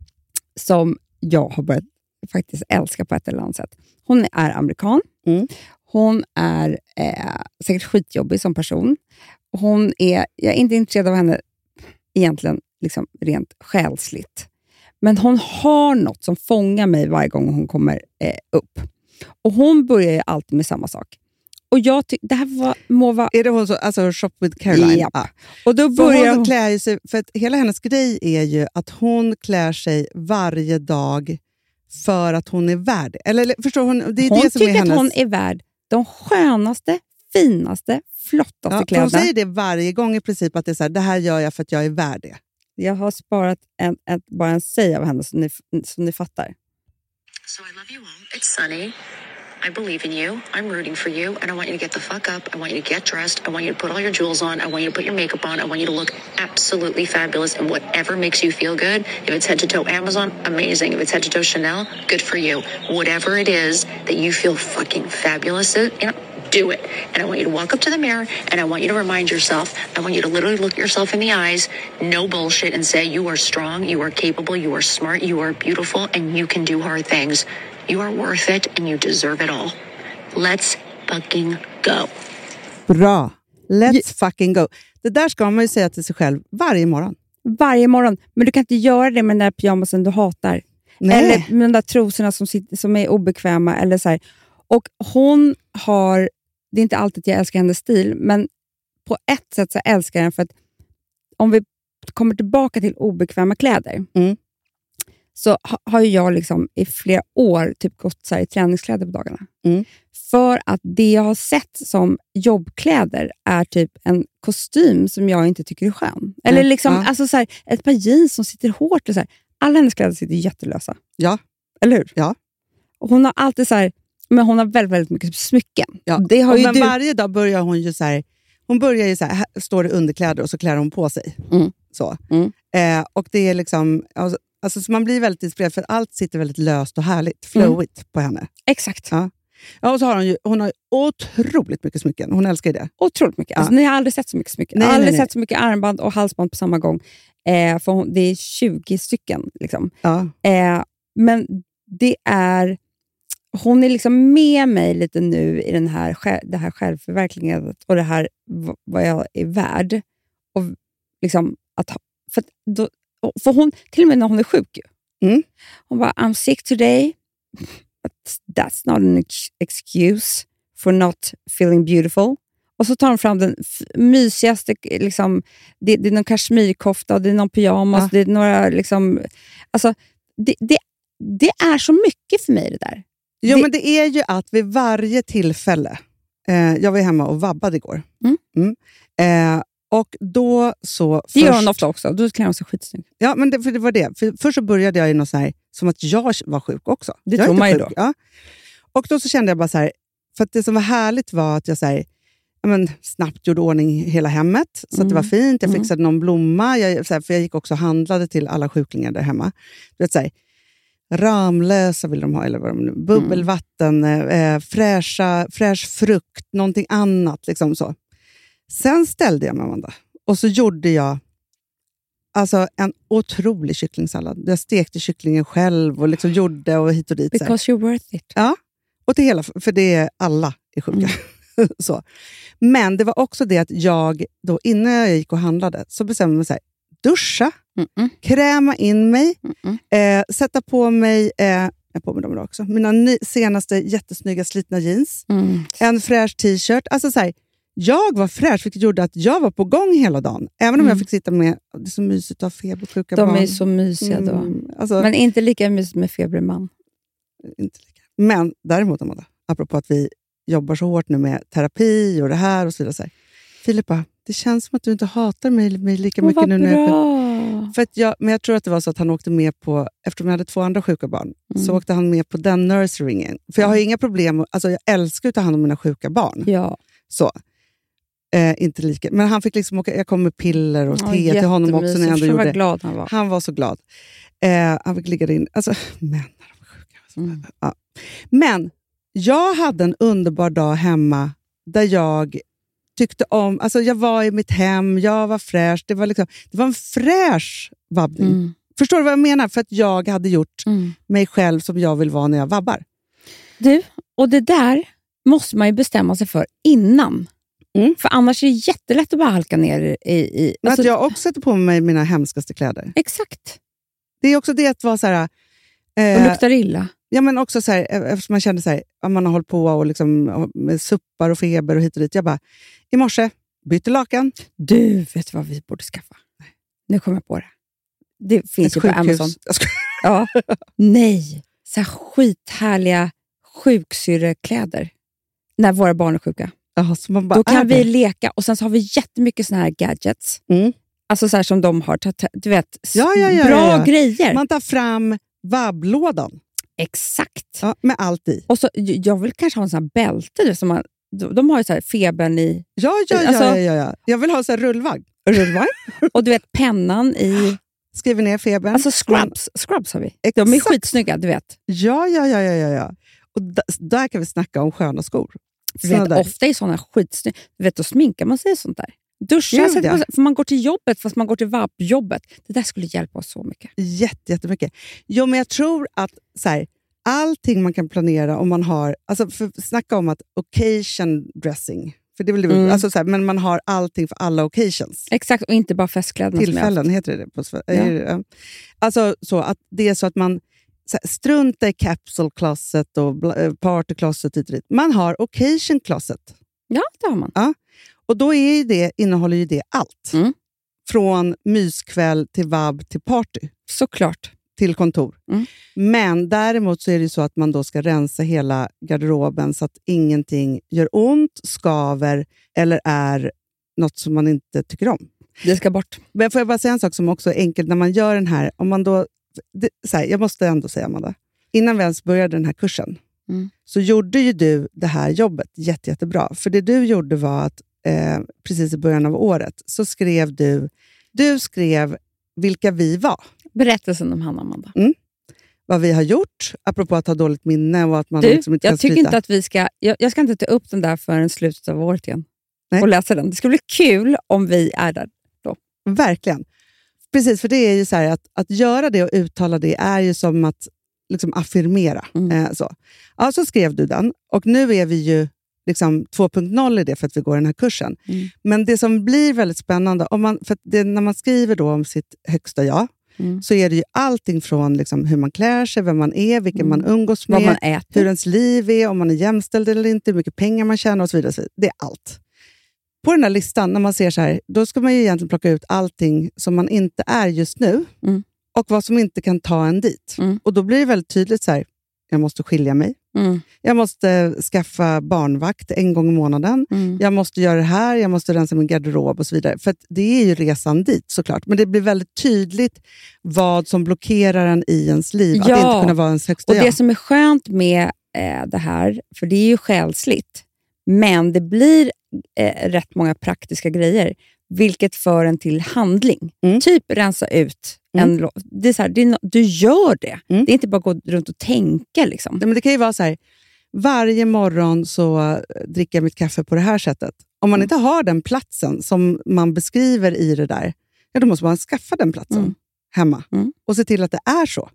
som jag har börjat faktiskt älska på ett eller annat sätt. Hon är amerikan. Hon är säkert skitjobbig som person. Jag är inte intresserad av henne egentligen liksom rent själsligt. Men hon har något som fångar mig varje gång hon kommer upp. Och hon börjar ju alltid med samma sak. Och jag det här må vara... Är det hon så, alltså Shop with Caroline? Ja. Ah. Och då börjar hon klär sig, för att hela hennes grej är ju att hon klär sig varje dag för att hon är värd. Eller förstår hon? Det är hon det som tycker är hennes... att hon är värd de skönaste, finaste, flottaste kläderna. Hon säger det varje gång i princip, att det är så här, det här gör jag för att jag är värd det. Jag har sparat bara en säg av henne som ni fattar. So I love you all. It's Sunny. I believe in you. I'm rooting for you. And I want you to get the fuck up. I want you to get dressed. I want you to put all your jewels on. I want you to put your makeup on. I want you to look absolutely fabulous in whatever makes you feel good. If it's head to toe Amazon, amazing. If it's head to toe Chanel, good for you. Whatever it is that you feel fucking fabulous in, do it. And I want you to walk up to the mirror and I want you to remind yourself, I want you to literally look yourself in the eyes, no bullshit, and say you are strong, you are capable, you are smart, you are beautiful, and you can do hard things. You are worth it and you deserve it all. Let's fucking go. Bra. Let's fucking go. Det där ska man ju säga till sig själv varje morgon. Varje morgon. Men du kan inte göra det med den där pyjamasen du hatar. Nej. Eller med de där trosorna som är obekväma. Eller så här. Och hon har... Det är inte alltid att jag älskar hennes stil. Men på ett sätt så älskar jag den för att om vi kommer tillbaka till obekväma kläder... så har jag liksom i flera år typ gått så här i träningskläder på dagarna. För att det jag har sett som jobbkläder är typ en kostym som jag inte tycker är skön. Eller liksom alltså så här, ett par jeans som sitter hårt. Och så här. Alla hennes kläder sitter jättelösa. Ja. Eller hur? Ja. Och hon har alltid så här, men hon har väldigt, väldigt mycket smycken. Ja. Det har men varje dag börjar hon ju så här, hon börjar ju så här, står det underkläder och så klär hon på sig. Så. Och det är liksom... Alltså, så man blir väldigt inspirerad för att allt sitter väldigt löst och härligt, flowigt på henne. Exakt. Ja, och så har hon har otroligt mycket smycken. Hon älskar det. Otroligt mycket. Alltså, ni har aldrig sett så mycket smycken. Jag har aldrig sett så mycket armband och halsband på samma gång. För det är 20 stycken. Liksom. Ja. Men det är... Hon är liksom med mig lite nu i det här självförverkligandet och det här vad jag är värd. Och liksom för hon, till och med när hon är sjuk hon bara, I'm sick today but that's not an excuse for not feeling beautiful. Och så tar hon fram den mysigaste liksom, det är någon kashmirkofta och det är någon pyjamas, det är några liksom, alltså det är så mycket för mig det där. Jo, men det är ju att vid varje tillfälle jag var hemma och vabbade igår. Och då så... Det gör hon ofta också. Då klär hon sig skitsnygg. Ja, men det var det. För först så började jag i något så här, som att jag var sjuk också. Det tror man ju då. Ja. Och då så kände jag bara så här, för att det som var härligt var att jag så här, snabbt gjorde ordning hela hemmet. Så att det var fint. Jag fixade någon blomma. För jag gick också och handlade till alla sjuklingar där hemma. Du vet så här, Ramlösa vill de ha, eller vad de nu, bubbelvatten, fräsch frukt, någonting annat, liksom så. Sen ställde jag mig, Amanda, och så gjorde jag alltså en otrolig kycklingsallad. Jag stekte kycklingen själv och liksom gjorde och hit och dit. Because you're worth it. Ja, och till hela, för det är alla är sjuka. Så. Men det var också det att jag då, innan jag gick och handlade, så bestämde mig så här, duscha, kräma in mig, sätta på mig, jag på mig dem också, mina senaste jättesnygga slitna jeans, en fräsch t-shirt, alltså så här, jag var fräsch, vilket gjorde att jag var på gång hela dagen. Även om jag fick sitta med, det är så mysigt att ha febersjuka barn. De är så mysiga då. Alltså, men inte lika mysigt med febrig man. Inte lika. Men däremot, Amanda, apropå att vi jobbar så hårt nu med terapi och det här och så vidare. Filippa, det känns som att du inte hatar mig lika mycket nu. Men jag tror att det var så att han åkte med på, eftersom jag hade 2 andra sjuka barn, så åkte han med på den nurseryingen. För jag har inga problem, alltså jag älskar att ta hand om mina sjuka barn. Ja. Så. Inte lika. Men han fick liksom åka, jag kom med piller och te till honom också när jag ändå gjorde. Glad han var. Han var så glad. Han fick ligga där in. Alltså, men de var sjuka. Ja. Men jag hade en underbar dag hemma där jag tyckte om, alltså jag var i mitt hem, jag var fräsch, det var en fräsch vabbning. Förstår du vad jag menar? För att jag hade gjort mig själv som jag vill vara när jag vabbar. Du, och det där måste man ju bestämma sig för innan. För annars är det jättelätt att bara halka ner i alltså, att jag också sätter på mig mina hemskaste kläder. Exakt. Det är också det att vara så här... och luktar illa. Ja, men också så här, eftersom man kände så här, att man har hållit på och liksom, med suppar och feber och hit och dit. Jag bara, i morse, bytte lakan. Du, vet vad vi borde skaffa? Nej. Nu kommer jag på det. Det finns ju på Amazon. Ja. Nej, så här skithärliga sjuksyrekläder. När våra barn är sjuka. Så man bara, då kan vi leka och sen så har vi jättemycket såna här gadgets. Alltså så här som de har, du vet, bra grejer. Man tar fram vabblådan. Exakt. Ja, med allt i. Och så, jag vill kanske ha en sån här bälte som de har ju så här febern i. Ja. Jag vill ha så här rullvagn. Och du vet pennan i. Skriver ner febern. Alltså scrubs har vi. Exakt. De är skitsnygga, du vet. Ja. Och där kan vi snacka om sköna skor. Du vet, ofta är sådana skitsnygga. Du vet, då sminkar man sig sånt där. Duscha, för man går till jobbet fast man går till vabbjobbet. Det där skulle hjälpa oss så mycket. Jättemycket. Jo, men jag tror att så här, allting man kan planera om man har, alltså snacka om att occasion dressing. För det vill alltså så här, men man har allting för alla occasions. Exakt, och inte bara festkläderna. Tillfällen heter det på ja. Alltså så att det är så att man så här, struntar i capsule closet och party closet hit och dit. Man har occasion closet. Ja, det har man. Ja. Och då är innehåller ju det allt. Från myskväll till vabb till party. Såklart. Till kontor. Men däremot så är det så att man då ska rensa hela garderoben så att ingenting gör ont, skaver eller är något som man inte tycker om. Det ska bort. Men får jag bara säga en sak som också är enkelt när man gör den här. Om man då, så här, jag måste ändå säga, Amanda. Innan vi ens började den här kursen så gjorde ju du det här jobbet jättebra. För det du gjorde var att precis i början av året så skrev du skrev vilka vi var. Berättelsen om Hanna, Amanda. Vad vi har gjort, apropå att ha dåligt minne och att man liksom inte kan jag tycker inte att vi ska, jag ska inte ta upp den där förrän slutet av året igen. Nej. Och läsa den. Det ska bli kul om vi är där då. Verkligen. Precis, för det är ju så här att göra det och uttala det är ju som att liksom affirmera. Så. Ja, så skrev du den. Och nu är vi ju liksom 2.0 i det för att vi går den här kursen. Men det som blir väldigt spännande, när man skriver då om sitt högsta jag, så är det ju allting från liksom hur man klär sig, vem man är, vilken man umgås med, vad man äter, hur ens liv är, om man är jämställd eller inte, hur mycket pengar man tjänar och så vidare. Det är allt. På den här listan, när man ser så här, då ska man ju egentligen plocka ut allting som man inte är just nu och vad som inte kan ta en dit. Och då blir det väldigt tydligt så här, jag måste skilja mig. Jag måste skaffa barnvakt 1 gång i månaden. Jag måste göra det här, jag måste rensa min garderob och så vidare. För att det är ju resan dit såklart. Men det blir väldigt tydligt vad som blockerar en i ens liv. Att inte kunna vara ens högsta jag. Och det som är skönt med det här, för det är ju själsligt. Men det blir rätt många praktiska grejer. Vilket för en till handling. Typ rensa ut det är så här, du gör det. Det är inte bara gå runt och tänka. Liksom. Men det kan ju vara så här, varje morgon så dricker jag mitt kaffe på det här sättet. Om man inte har den platsen som man beskriver i det där, ja, då måste man skaffa den platsen hemma. Och se till att det är så.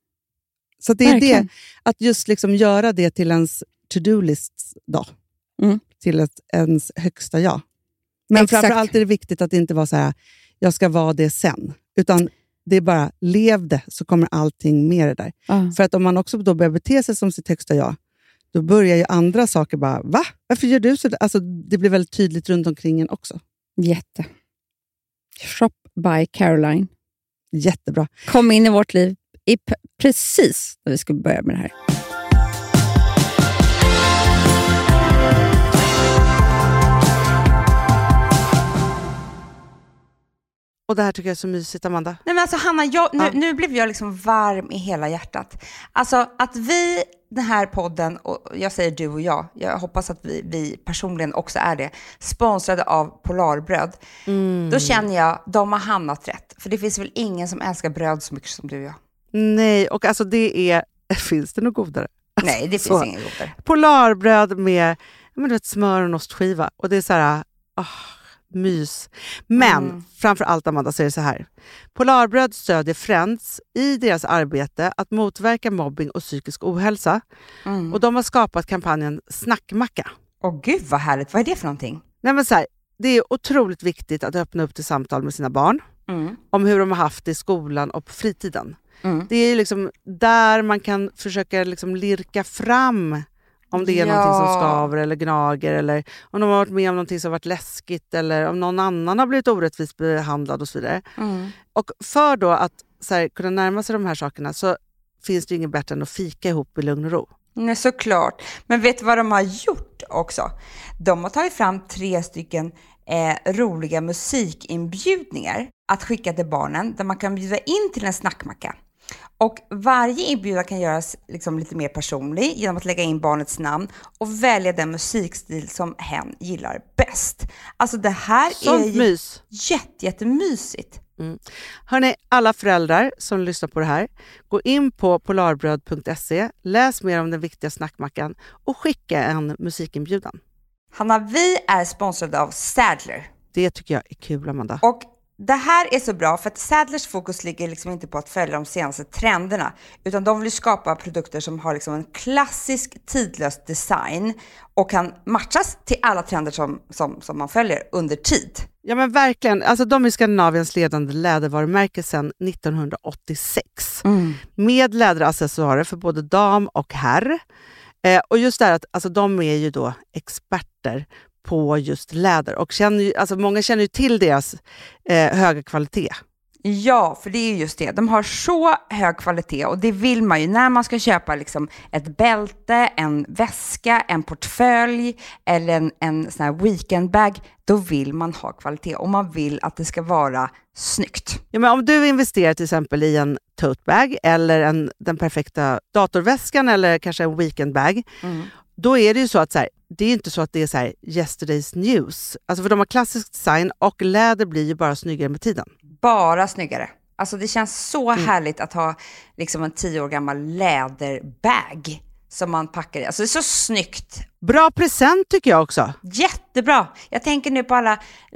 Så det är verkligen det, att just liksom göra det till ens to-do-list då. Till ens högsta jag. Men framförallt är det viktigt att det inte vara så här, jag ska vara det sen. Utan det är bara, lev det så kommer allting med det där. För att om man också då börjar bete sig som sitt högsta jag, då börjar ju andra saker bara, va? Varför gör du så? Alltså, det blir väldigt tydligt runt omkring en också. Jätte. Shop by Caroline. Jättebra. Kom in i vårt liv precis när vi skulle börja med det här. Och det här tycker jag är så mysigt, Amanda. Nej men alltså Hanna, nu blev jag liksom varm i hela hjärtat. Alltså att vi, den här podden, och jag säger du och jag hoppas att vi personligen också är det, sponsrade av Polarbröd. Då känner jag, de har hamnat rätt. För det finns väl ingen som älskar bröd så mycket som du och jag. Nej, och alltså det är, finns det något godare? Nej, det finns ingen godare. Polarbröd med smör och en ostskiva. Och det är så här, mys. Men framför allt, Amanda, så är det så här. Polarbröd stödjer Friends i deras arbete att motverka mobbing och psykisk ohälsa. Och de har skapat kampanjen Snackmacka. Åh gud vad härligt, vad är det för någonting? Nej, men så här, det är otroligt viktigt att öppna upp till samtal med sina barn. Om hur de har haft det i skolan och på fritiden. Det är liksom där man kan försöka liksom lirka fram om det är någonting som skaver eller gnager, eller om de har varit med om någonting som har varit läskigt, eller om någon annan har blivit orättvist behandlad och så vidare. Och för då att så här, kunna närma sig de här sakerna så finns det inget bättre än att fika ihop i lugn och ro. Nej, såklart. Men vet du vad de har gjort också? De har tagit fram 3 stycken roliga musikinbjudningar att skicka till barnen där man kan bjuda in till en snackmacka. Och varje inbjudan kan göras liksom lite mer personlig genom att lägga in barnets namn och välja den musikstil som hen gillar bäst. Alltså det här är jättemysigt. Hörrni, alla föräldrar som lyssnar på det här, gå in på polarbröd.se, läs mer om den viktiga snackmackan och skicka en musikinbjudan. Hanna, vi är sponsrade av Sadler. Det tycker jag är kul, Amanda. Och det här är så bra för att Sadlers fokus ligger liksom inte på att följa de senaste trenderna, utan de vill skapa produkter som har liksom en klassisk tidlös design och kan matchas till alla trender som man följer under tid. Ja men verkligen, alltså de är Skandinaviens ledande lädervarumärke sedan 1986 med läderaccessoarer för både dam och herr. Och just det här att alltså, de är ju då experter på just läder och många känner ju till deras höga kvalitet. Ja, för det är just det. De har så hög kvalitet och det vill man ju när man ska köpa liksom ett bälte, en väska, en portfölj eller en sån här weekendbag. Då vill man ha kvalitet och man vill att det ska vara snyggt. Ja, men om du investerar till exempel i en tote bag eller den perfekta datorväskan eller kanske en weekendbag, då är det ju så att så här, det är inte så att det är så här yesterday's news. Alltså för de har klassisk design och läder blir ju bara snyggare med tiden. Bara snyggare. Alltså det känns så härligt att ha liksom en 10 år gammal läderbag som man packar i. Alltså det är så snyggt. Bra present tycker jag också. Jättebra. Jag tänker nu på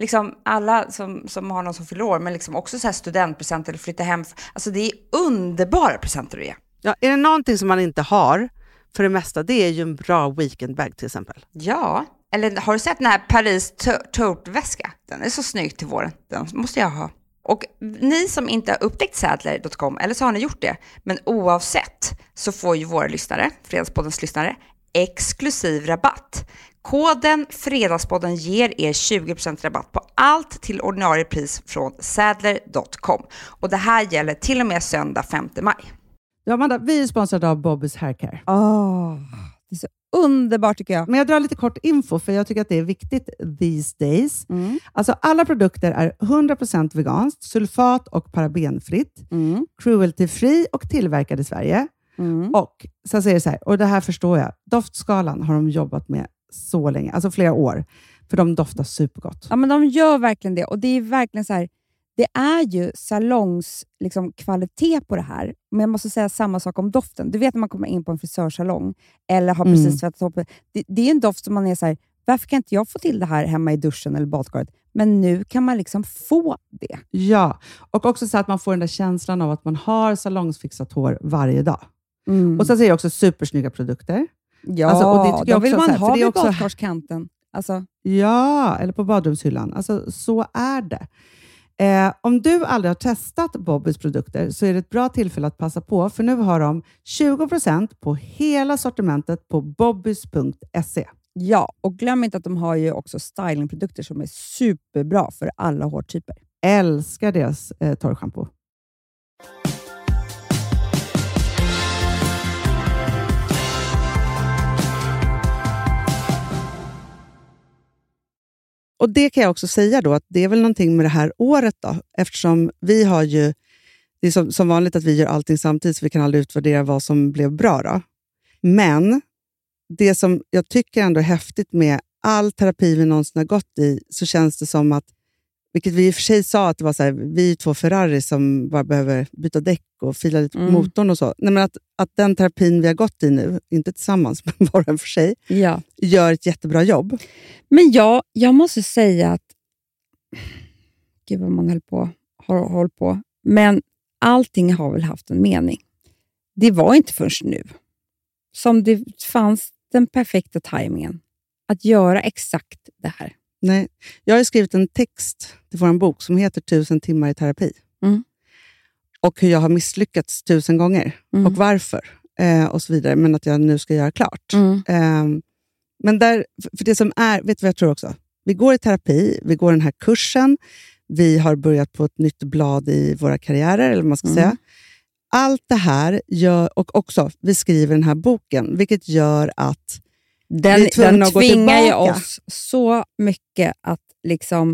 alla som har någon som fyller år, men liksom också så här studentpresenter eller flytta hem. Alltså det är underbara presenter att ge. Ja, är det någonting som man inte har för det mesta, det är ju en bra weekendbag till exempel. Ja, eller har du sett den här Paris tote-väska? Den är så snygg till våren. Den måste jag ha. Och ni som inte har upptäckt Sadler.com, eller så har ni gjort det, men oavsett så får ju våra lyssnare, Fredagspoddens lyssnare, exklusiv rabatt. Koden Fredagspodden ger er 20% rabatt på allt till ordinarie pris från Sadler.com. Och det här gäller till och med söndag 5 maj. Ja, Amanda, vi är sponsrade av Bobbys Haircare. Det är så underbart tycker jag. Men jag drar lite kort info för jag tycker att det är viktigt these days. Alltså alla produkter är 100% veganskt, sulfat- och parabenfritt, cruelty-free och tillverkad i Sverige. Och så säger det så här, och det här förstår jag, doftskalan har de jobbat med så länge, alltså flera år, för de doftar supergott. Ja, men de gör verkligen det, och det är verkligen så här, det är ju salongs liksom, kvalitet på det här. Men jag måste säga samma sak om doften. Du vet när man kommer in på en frisörsalong eller har precis tvättat upp. Det är en doft som man är så här, varför kan inte jag få till det här hemma i duschen eller badkaret? Men nu kan man liksom få det. Ja, och också så att man får den där känslan av att man har salongsfixat hår varje dag. Och så ser jag också supersnygga produkter. Ja, alltså, och det tycker jag vill också, man ha vid också badkarskanten. Alltså. Ja, eller på badrumshyllan. Alltså, så är det. Om du aldrig har testat Bobbys produkter så är det ett bra tillfälle att passa på, för nu har de 20% på hela sortimentet på bobbys.se. Ja, och glöm inte att de har ju också stylingprodukter som är superbra för alla hårtyper. Älskar deras torrschampo. Och det kan jag också säga då, att det är väl någonting med det här året då, eftersom vi har ju, det är som vanligt att vi gör allting samtidigt så vi kan aldrig utvärdera vad som blev bra då. Men det som jag tycker ändå är häftigt med all terapi vi någonsin har gått i, så känns det som att, vilket vi i och för sig sa att det var så här, vi är 2 Ferrari som bara behöver byta däck och fila lite på motorn och så. Nej, men att den terapin vi har gått i nu, inte tillsammans men var en för sig, gör ett jättebra jobb. Men jag måste säga att gud vad man har hållit på. Men allting har väl haft en mening. Det var inte först nu som det fanns den perfekta tajmingen att göra exakt det här. Nej, jag har skrivit en text till vår bok som heter 1000 timmar i terapi. Och hur jag har misslyckats 1000 gånger. Och varför. Och så vidare. Men att jag nu ska göra klart. Men där, för det som är, vet du vad jag tror också? Vi går i terapi, vi går den här kursen. Vi har börjat på ett nytt blad i våra karriärer, eller vad man ska säga. Allt det här gör, och också vi skriver den här boken, vilket gör att den tvingar ju oss så mycket att liksom,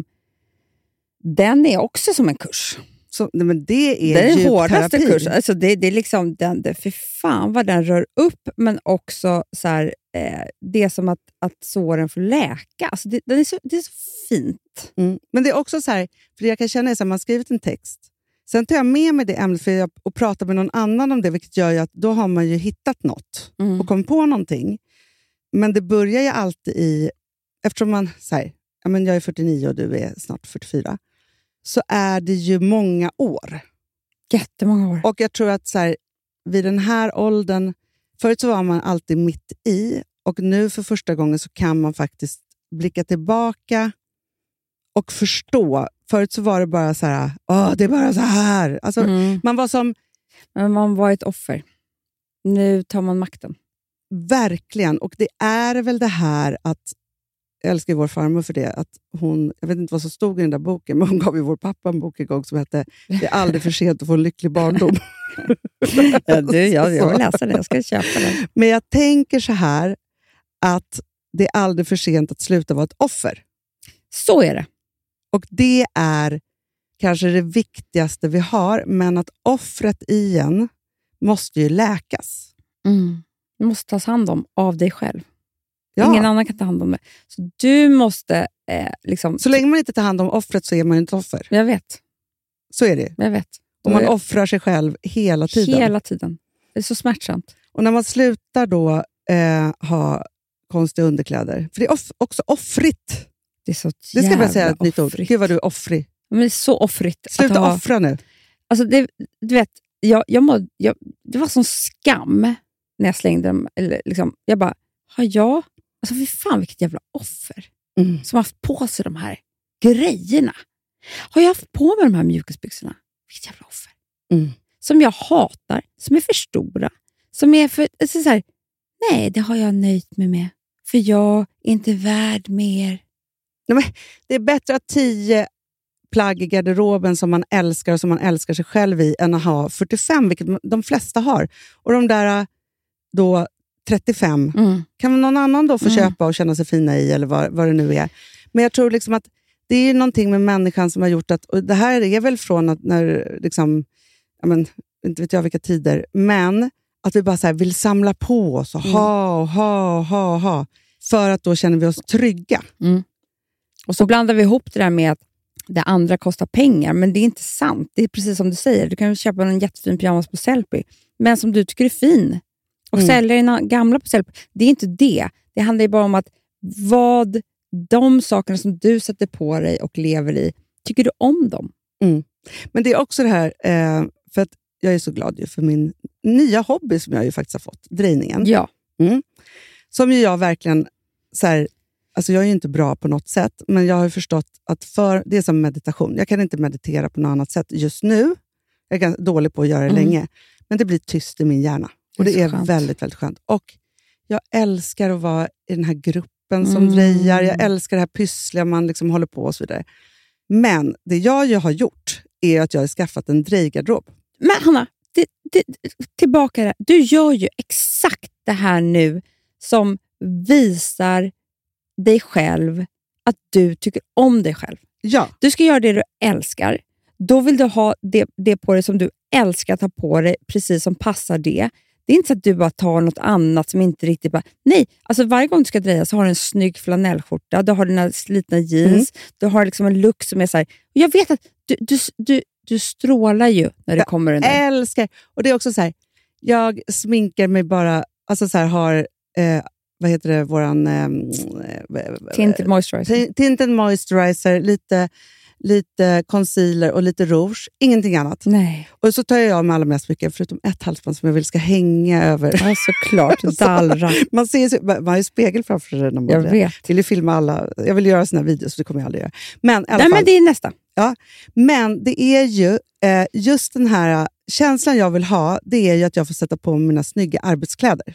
den är också som en kurs. Så, men det är den ju hårdaste terapi. kursen. Alltså det är liksom för fan vad den rör upp, men också så här, det är som att såren får läka. Alltså det är så fint. Men det är också så här, för jag kan känna att man har skrivit en text. Sen tar jag med mig det ämnet och pratar med någon annan om det, vilket gör ju att då har man ju hittat något och kommit på någonting. Men det börjar ju alltid i, eftersom man säger, ja, men jag är 49 och du är snart 44, så är det ju många år. Jättemånga år. Och jag tror att så här, vid den här åldern, förut så var man alltid mitt i, och nu för första gången så kan man faktiskt blicka tillbaka och förstå. Förut så var det bara så här, det är bara så här. Alltså, man var som... Men man var ett offer. Nu tar man makten. Verkligen. Och det är väl det här att, jag älskar vår farmor för det, att hon, jag vet inte vad som stod i den där boken, men hon gav ju vår pappa en bok en gång som hette Det är aldrig för sent att få en lycklig barndom. Jag vill läsa den, jag ska köpa den. Men jag tänker så här, att det är aldrig för sent att sluta vara ett offer. Så är det. Och det är kanske det viktigaste vi har, men att offret i en måste ju läkas. Du måste tas hand om av dig själv. Ja. Ingen annan kan ta hand om det. Så du måste liksom... Så länge man inte tar hand om offret så är man ju inte offer. Jag vet. Så är det. Jag vet. Och man offrar sig själv hela tiden. Hela tiden. Det är så smärtsamt. Och när man slutar då ha konstiga underkläder. För det är också offrigt. Det är så det ska jag säga ett offrigt. nytt ord. Gud vad du är offrig. Men det är så offrigt. Sluta offra nu. Alltså du vet, det var sån skam när jag slängde dem. Eller liksom, jag bara, alltså fy fan vilket jävla offer. Som har haft på sig de här grejerna. Har jag haft på mig de här mjukisbyxorna? Vilket jävla offer. Som jag hatar. Som är för stora. Som är för... Alltså så här, nej, det har jag nöjt mig med. För jag är inte värd mer. Nej, men det är bättre att 10 plagg i garderoben som man älskar och som man älskar sig själv i än att ha 45, vilket de flesta har. Och de där då 35 kan någon annan då få köpa och känna sig fina i, eller vad det nu är. Men jag tror liksom att det är någonting med människan som har gjort att, och det här är väl från att när liksom, inte vet jag vilka tider, men att vi bara så här vill samla på oss och ha. För att då känner vi oss trygga. Och så blandar vi ihop det där med att det andra kostar pengar, men det är inte sant. Det är precis som du säger. Du kan ju köpa en jättefin pyjamas på Sellpy, men som du tycker är fin. Och sälja dina gamla på Sellpy. Det är inte det. Det handlar ju bara om att de sakerna som du sätter på dig och lever i, tycker du om dem? Men det är också det här, för att jag är så glad ju för min nya hobby som jag ju faktiskt har fått, drejningen. Ja. Som ju jag verkligen så här, alltså jag är ju inte bra på något sätt, men jag har ju förstått att det är som meditation. Jag kan inte meditera på något annat sätt just nu. Jag är ganska dålig på att göra det länge. Men det blir tyst i min hjärna. Och det är väldigt, väldigt skönt. Och jag älskar att vara i den här gruppen som drejar. Jag älskar det här pyssliga man liksom håller på och så vidare. Men det jag ju har gjort är att jag har skaffat en drejgarderob. Men Hanna, tillbaka där. Du gör ju exakt det här nu som visar dig själv att du tycker om dig själv. Ja. Du ska göra det du älskar. Då vill du ha det på dig som du älskar att ha på dig, precis som passar det. Det är inte så att du bara tar något annat som inte riktigt bara... Nej, alltså varje gång du ska dreja så har du en snygg flanellskjorta, du har dina slitna jeans, du har liksom en look som är så här... Jag vet att du strålar ju när det kommer den där. Jag älskar. Och det är också så här, jag sminkar mig bara... Alltså så här har... vad heter det? Våran... Tinted moisturizer. Tinted moisturizer, lite concealer och lite rouge. Ingenting annat. Nej. Och så tar jag med alla mina smycken, förutom ett halsband som jag vill ska hänga över. Ja, såklart. Dallra. Man har ju spegel framför sig när man jag vet. Vill ju filma alla. Jag vill göra såna här videos, så det kommer jag aldrig göra. Men, men det är nästa. Ja, men det är ju just den här känslan jag vill ha, det är ju att jag får sätta på mina snygga arbetskläder.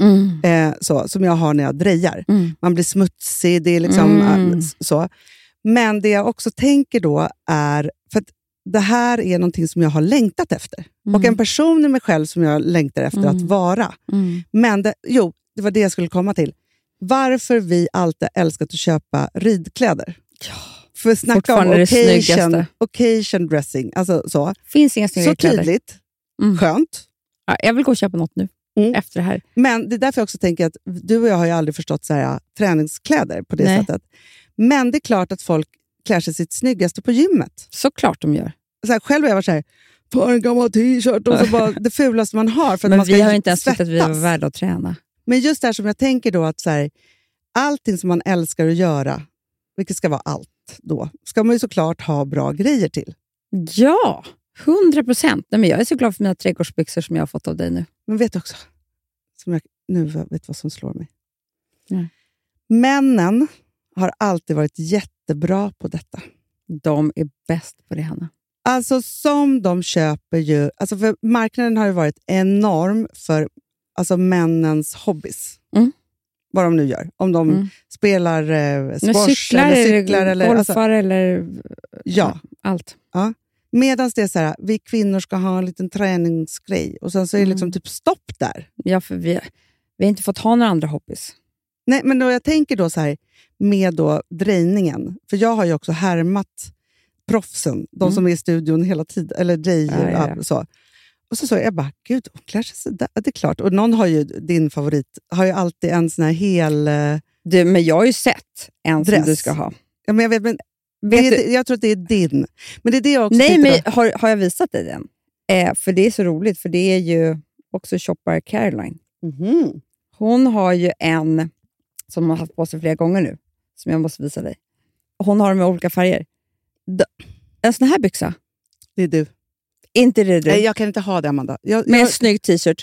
Som jag har när jag drejar. Man blir smutsig, det är liksom så. Men det jag också tänker då är, för att det här är någonting som jag har längtat efter. Och en person i mig själv som jag längtar efter att vara. Men det var det jag skulle komma till. Varför vi alltid älskat att köpa ridkläder. Ja. För att snacka om occasion dressing. Alltså så. Finns inga snygga kläder. Så tydligt. Skönt. Ja, jag vill gå och köpa något nu. Efter det här. Men det är därför jag också tänker att du och jag har ju aldrig förstått så här, träningskläder på det sättet. Men det är klart att folk klär sig sitt snyggaste på gymmet. Såklart de gör. Så här, själv har jag varit så här, för en gammal t-shirt och så bara det fulaste man har. För att men man ska vi har inte ens svettas. tyckt att vi var värda att träna. Men just det här som jag tänker då att så här, allting som man älskar att göra, vilket ska vara allt då, ska man ju såklart ha bra grejer till. Ja, 100%. Nej, men jag är så glad för mina trädgårdsbyxor som jag har fått av dig nu. Men vet också, som jag nu vet vad som slår mig. Nej. Männen har alltid varit jättebra på detta. De är bäst på det, Hanna. Alltså som de köper ju... Alltså för marknaden har ju varit enorm för alltså männens hobbies. Vad de nu gör. Om de spelar squash eller cyklar eller golfar alltså, eller allt. Ja. Medan det är så här, vi kvinnor ska ha en liten träningsgrej. Och sen så är det liksom typ stopp där. Ja, för vi har inte fått ha några andra hobbies. Nej, men då jag tänker då så här med då drejningen. För jag har ju också härmat proffsen. De som är i studion hela tiden. Eller drejer. Så. Och så jag bara, gud, hon klär sig så där. Det är klart. Och någon har ju, din favorit, har ju alltid en sån här hel... men jag har ju sett en dress som du ska ha. Ja, men jag vet, men jag tror att det är din. Men det är det jag också. Nej, men har jag visat dig den? För det är så roligt, för det är ju också Shopper Caroline. Hon har ju en som hon har haft på sig flera gånger nu, som jag måste visa dig. Hon har dem med olika färger. En sån här byxa. Det är du. Inte det du. Nej, jag kan inte ha det, Amanda. Med en snygg t-shirt.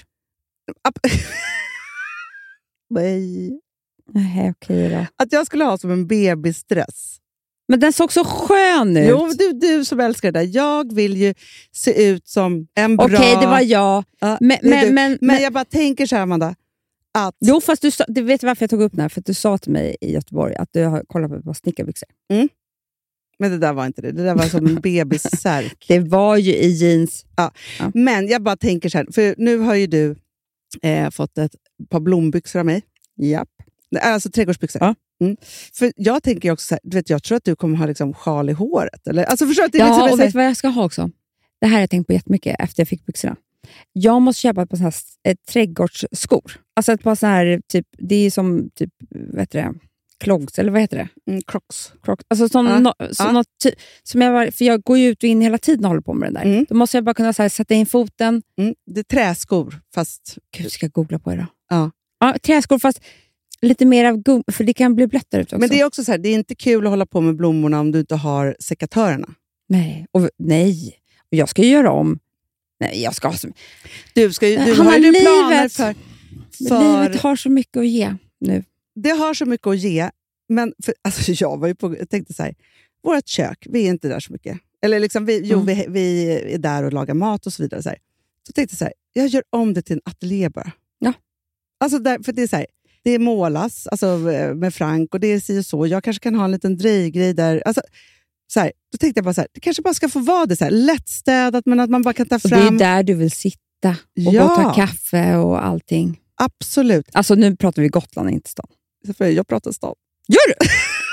Nej. Nej, okej då. Att jag skulle ha som en bebisdress. Men den såg så skön ut. Jo, du som älskar det där. Jag vill ju se ut som en bra... Okej, det var jag. Ja, men jag bara tänker så här, Amanda. Att... Jo, fast du vet varför jag tog upp den här. För att du sa till mig i Göteborg att du har kollat på ett par snickarbyxor. Men det där var inte det. Det där var som en bebissärk. Det var ju i jeans. Ja. Men jag bara tänker så här. För nu har ju du fått ett par blombyxor av mig. Japp. Alltså trädgårdsbyxor. Ja. För jag tänker också så här, du vet, jag tror att du kommer ha liksom sjal i håret. Eller? Alltså förstår du? Ja, och vet du vad jag ska ha också? Det här har jag tänkt på jättemycket efter jag fick byxorna. Jag måste köpa ett par såna här trädgårdsskor. Alltså ett par såna här, typ, det är som typ, vad heter det? Clogs, eller vad heter det? Crocs. Alltså som för jag går ju ut och in hela tiden och håller på med den där. Då måste jag bara kunna så här, sätta in foten. Det är träskor, fast... Gud, ska jag googla på det då? Ja, träskor, fast lite mer av gum, för det kan bli blött där ute också. Men det är också så här, det är inte kul att hålla på med blommorna om du inte har sekatörerna. Nej, och jag ska ju göra om. Nej, jag ska ha som... Du har ju planer för... Livet har så mycket att ge nu. Det har så mycket att ge, men alltså jag tänkte så här, vårt kök, vi är inte där så mycket. Eller liksom, vi är där och lagar mat och så vidare. Så tänkte jag så här, jag gör om det till en ateljé bara. Ja. Alltså för det är så här, det målas alltså, med Frank och det är si och så. Jag kanske kan ha en liten drejgrej där. Alltså, så här, då tänkte jag bara så här, det kanske bara ska få vara det så här, lättstädat, men att man bara kan ta fram... Och det är där du vill sitta och gå och ta kaffe och allting. Absolut. Alltså nu pratar vi Gotland, inte stan. Jag pratar stan. Gör du?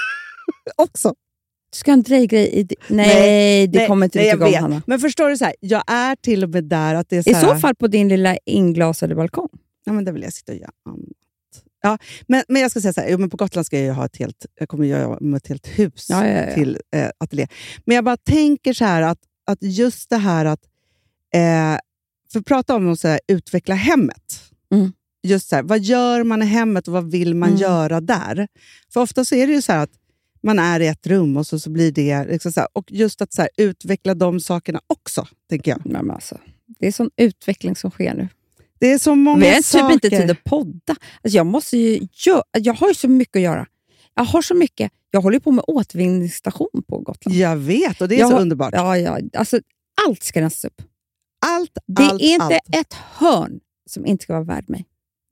också. Du ska ha en drejgrej i... Nej, det kommer inte riktigt igång, Hanna. Men förstår du så här, jag är till och med där att det är så i här... så fall på din lilla inglasade balkong. Ja, men där vill jag sitta och göra annat. Ja, men jag ska säga så här, men på Gotland ska jag ha jag kommer göra med ett helt hus till ateljé. Men jag bara tänker så här att just det här att för att prata om att så här, utveckla hemmet. Just så här, vad gör man i hemmet och vad vill man göra där? För ofta så är det ju så här att man är i ett rum och så blir det liksom så här, och just att så här, utveckla de sakerna också, tänker jag. Men alltså, det är sån utveckling som sker nu. Det är så många vi har saker. Typ inte tid att podda. Alltså jag har ju så mycket att göra. Jag har så mycket. Jag håller på med återvinningsstation på Gotland. Jag vet, och det är så underbart. Ja, alltså allt ska rensas upp. Det är inte ett hörn som inte ska vara värd mig.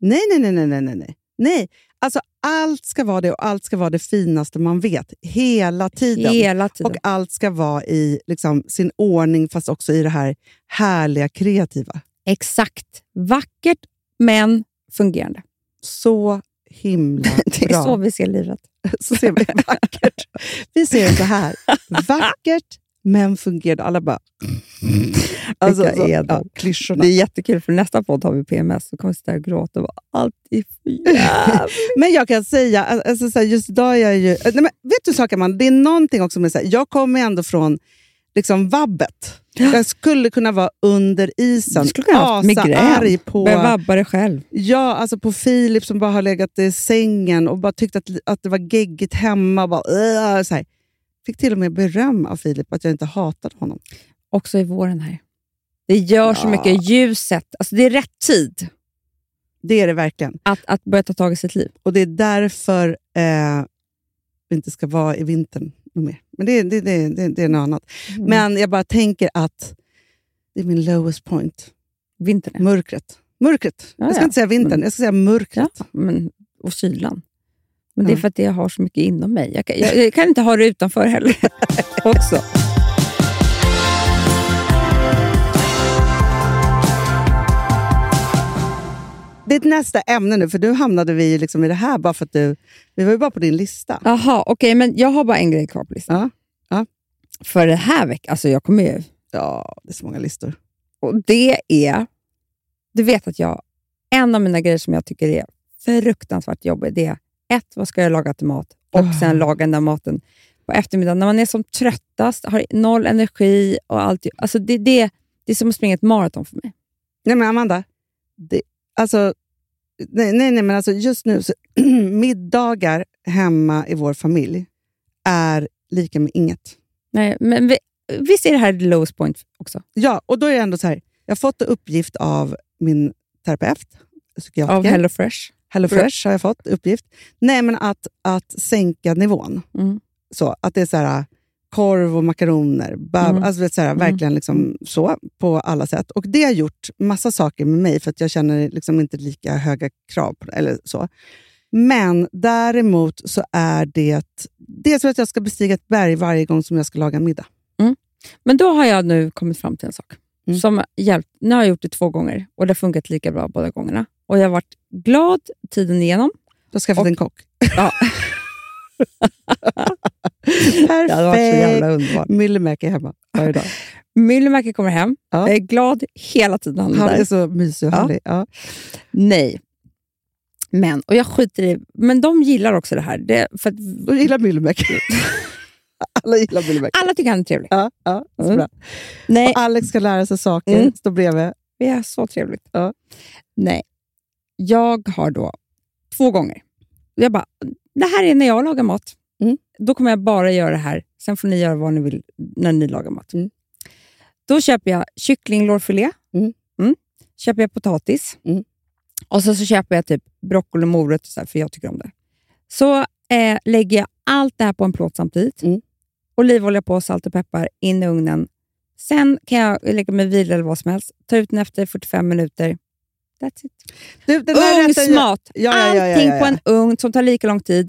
Nej. Alltså allt ska vara det, och allt ska vara det finaste man vet. Hela tiden. Och allt ska vara i liksom, sin ordning, fast också i det här härliga, kreativa. Exakt. Vackert, men fungerande. Så himla bra. Det är så vi ser livet. Så ser vi vackert. Vi ser det så här. Vackert, men fungerande. Alla bara... Alltså, klyschorna. Det är jättekul, för nästa podd har vi PMS och kommer sitta och gråta och allt är för jävligt. Men jag kan säga, alltså, så här, just idag är jag ju... Nej, men, vet du saker, man? Det är någonting också med så här, jag kommer ändå från liksom vabbet. Jag skulle kunna vara under isen. Du skulle kunna ha migrän. Börja vabba dig själv. Ja, alltså på Filip som bara har legat i sängen och bara tyckte att det var geggigt hemma. Bara, så här. Fick till och med beröm av Filip att jag inte hatade honom. Också i våren här. Det gör så mycket, ljuset. Alltså det är rätt tid. Det är det verkligen. Att börja ta tag i sitt liv. Och det är därför vi inte ska vara i vintern mer. Men det är något annat. Men jag bara tänker att det är min lowest point. Vintern. Mörkret. Jag ska inte säga vintern, jag ska säga mörkret. Ja, och kylan. Men det är för att jag har så mycket inom mig. Jag kan inte ha det utanför heller. Också. Det är ett nästa ämne nu, för nu hamnade vi liksom i det här bara för att vi var ju bara på din lista. Jaha, okej, men jag har bara en grej kvar på listan. Ja. För det här veckan, alltså jag kommer ju... Ja, det är så många listor. Och det är... Du vet att en av mina grejer som jag tycker är fruktansvärt jobbig, det är vad ska jag laga till mat? Och sen laga den där maten på eftermiddagen. När man är som tröttast, har noll energi och allt. Alltså det är som att springa ett maraton för mig. Nej men Amanda, nej, men alltså just nu så, middagar hemma i vår familj är lika med inget. Nej, men visst är det här the lowest point också? Ja, och då är det ändå så här, jag har fått uppgift av min terapeut, psykiatriker. Av HelloFresh. HelloFresh har jag fått uppgift. Nej, men att sänka nivån. Så att det är så här korv och makaroner. Alltså så här, verkligen liksom så på alla sätt. Och det har gjort massa saker med mig för att jag känner liksom inte lika höga krav på det, eller så. Men däremot så är det är så att jag ska bestiga ett berg varje gång som jag ska laga middag. Men då har jag nu kommit fram till en sak. Som hjälpt. Nu har jag gjort det 2 gånger och det har funkat lika bra båda gångerna. Och jag har varit glad tiden igenom. Du har skaffat en kock. Ja. Perfekt. Det hade varit så jävla underbart. Myllymäki hemma varje dag. Myllymäki kommer hem. Ja. Jag är glad hela tiden. Han är så mysig och härlig. Ja. Nej. Och jag skiter i... Men de gillar också det här. För att, de gillar Myllymäki. Alla gillar Myllymäki. Alla tycker han är trevlig. Ja, så bra. Nej. Och Alex ska lära sig saker. Stå bredvid. Det är så trevligt. Ja. Nej. Jag har då 2 gånger. Jag bara, det här är när jag lagar mat. Då kommer jag bara göra det här. Sen får ni göra vad ni vill när ni lagar mat. Då köper jag kycklinglårfilé. Köper jag potatis. Och så köper jag typ broccoli och morot och så här, för jag tycker om det. Så lägger jag allt det här på en plåt samtidigt. Olivolja på, salt och peppar in i ugnen. Sen kan jag lägga med vila eller vad som helst. Ta ut den efter 45 minuter. That's it. Ugnsmat. Allting på en ugn som tar lika lång tid.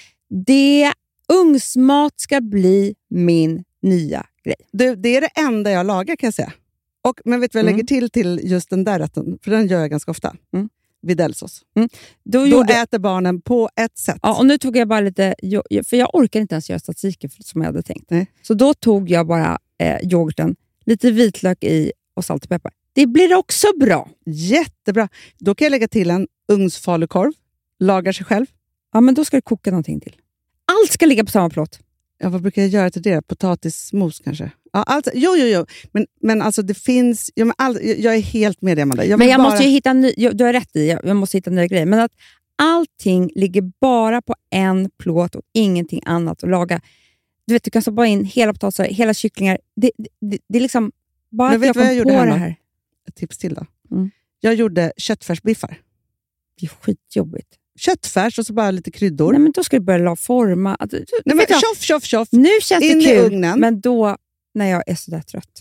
Ugnsmat ska bli min nya grej. Det är det enda jag lagar, kan jag säga. Men vet du vad jag lägger till just den där rätten? För den gör jag ganska ofta. Videlsås. Då äter barnen på ett sätt. Ja, och nu tog jag bara lite... För jag orkar inte ens göra statistiken som jag hade tänkt. Nej. Så då tog jag bara yoghurten, lite vitlök i och salt och peppar. Det blir också bra. Jättebra. Då kan jag lägga till en ugnsfalukorv. Lagar sig själv. Ja, men då ska du koka någonting till. Allt ska ligga på samma plåt. Ja, vad brukar jag göra till det? Potatismos kanske? Ja, alltså, jo. Men alltså det finns... Ja, jag är helt med dig, Amanda. Men jag måste ju hitta du har rätt i, jag måste hitta nya grejer. Men att allting ligger bara på en plåt och ingenting annat att laga. Du vet, du kan stoppa in hela potatisar, hela kycklingar. Det är liksom bara men att jag kom på det här. Ett tips till då. Jag gjorde köttfärsbiffar. Det är skitjobbigt. Köttfärs och så bara lite kryddor. Nej, men då ska du börja forma. Nej, men tjoff. Nu känns in det kul, i ugnen. men då när jag är så där trött.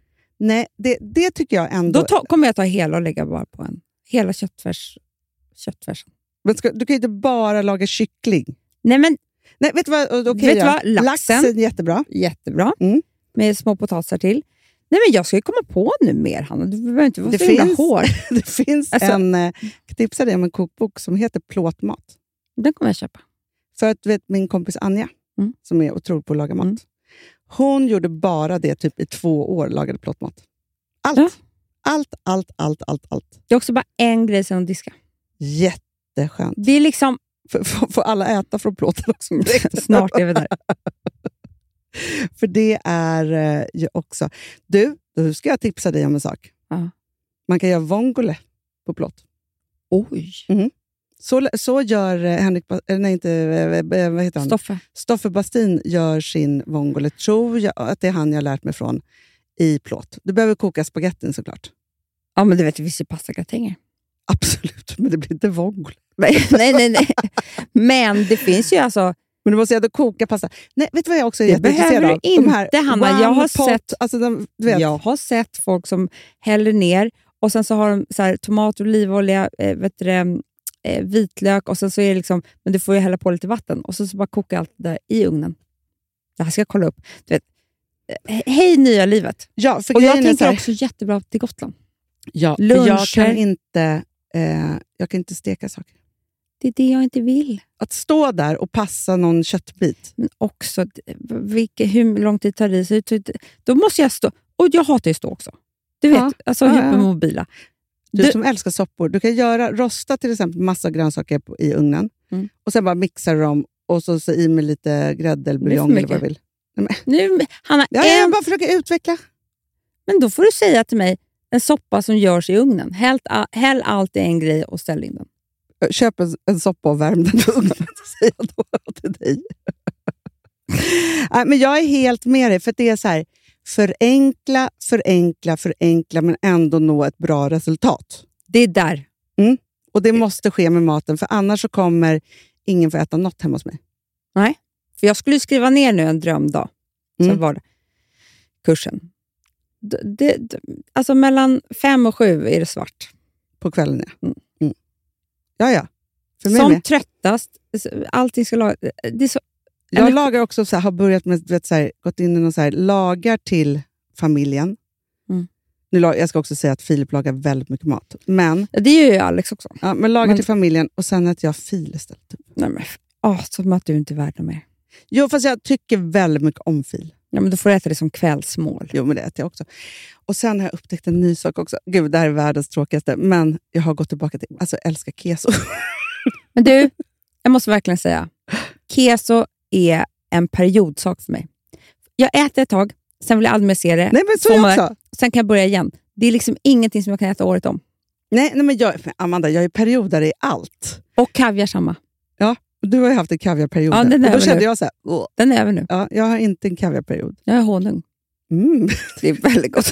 Nej, det tycker jag ändå... Då kommer jag ta hela och lägga bara på en. Hela köttfärsen. Men du kan ju inte bara laga kyckling. Nej, vet du vad? Vet du vad? Laxen, jättebra. Jättebra. Med små potatisar till. Nej, men jag ska ju komma på nu mer, Hanna. Du behöver inte vara så himla hård. Det finns tipsa dig om en kokbok som heter Plåtmat. Den kommer jag köpa. För att min kompis Anja, som är otrolig på att laga mat, hon gjorde bara det typ i 2 år, lagade plåtmat. Allt. Ja. Allt. Det är också bara en grej sen att diska. Jätteskönt. Det är liksom... Får alla äta från plåten också? Snart är vi där. För det är ju också... Du, då ska jag tipsa dig om en sak. Man kan göra vongole på plåt. Oj. Så gör Henrik... Nej, inte... Vad heter han? Stoffe Bastin gör sin vongole. Tror jag att det är han jag har lärt mig från i plåt. Du behöver koka spagettin såklart. Ja, men du vet, det finns ju pastagratänger. Absolut, men det blir inte vongole. Nej. Men det finns ju alltså... Men du måste ändå koka pasta. Nej, vet du vad jag också är jätteintresserad av? Det behöver du inte, Hanna. Jag har sett folk som häller ner och sen så har de så här, tomat, olivolja, vitlök och sen så är det liksom, men du får ju hälla på lite vatten och så bara koka allt det där i ugnen. Det här ska jag kolla upp. Du vet, hej nya livet. Ja, för och jag tänker också jättebra till Gotland. Ja, jag kan inte steka saker. Det är det jag inte vill. Att stå där och passa någon köttbit. Men också, hur lång tid tar det sig? Då måste jag stå. Och jag hatar ju stå också. Du vet, hypermobila. Du som älskar soppor. Du kan rosta till exempel massa grönsaker i ugnen. Och sen bara mixar du dem. Och så i med lite grädde eller buljong eller vad du vill. Nu, Hanna, jag bara försöker utveckla. Men då får du säga till mig en soppa som görs i ugnen. Häll allt i en grej och ställ in den. Köp en soppa och värm den i ugnen, säger jag då till dig. Men jag är helt med dig, för att det är så här, förenkla, men ändå nå ett bra resultat. Det är där. Och det måste ske med maten, för annars så kommer ingen få äta något hemma hos mig. Nej, för jag skulle skriva ner nu en drömdag. Så var det kursen. Alltså mellan 5 och 7 är det svart. På kvällen, ja. Ja. För mig som med. Tröttast. Allting ska laga. Det är så, jag lagar också, så här, har börjat med, gått in i någon så här, lagar till familjen. Jag ska också säga att Filip lagar väldigt mycket mat. Men, det gör ju Alex också. Ja, men lagar till familjen och sen att jag fil istället. Typ. Nej, men, som att du inte är värd mer. Jo, fast jag tycker väldigt mycket om fil. Ja, men då får du äta det som kvällsmål. Jo, men det äter jag också. Och sen har jag upptäckt en ny sak också. Gud, det här är världens tråkigaste. Men jag har gått tillbaka till... Alltså, jag älskar keso. Men du, jag måste verkligen säga. Keso är en periodsak för mig. Jag äter ett tag, sen vill jag aldrig mer se det. Nej, men så är jag också. Sen kan jag börja igen. Det är liksom ingenting som jag kan äta året om. Nej, men Amanda, jag är periodare i allt. Och kaviar samma. Ja, och du har ju haft en kaviarperiod. Ja, och då kände jag så här... Den är över nu. Ja, jag har inte en kaviarperiod. Jag har honung. Det är väldigt gott.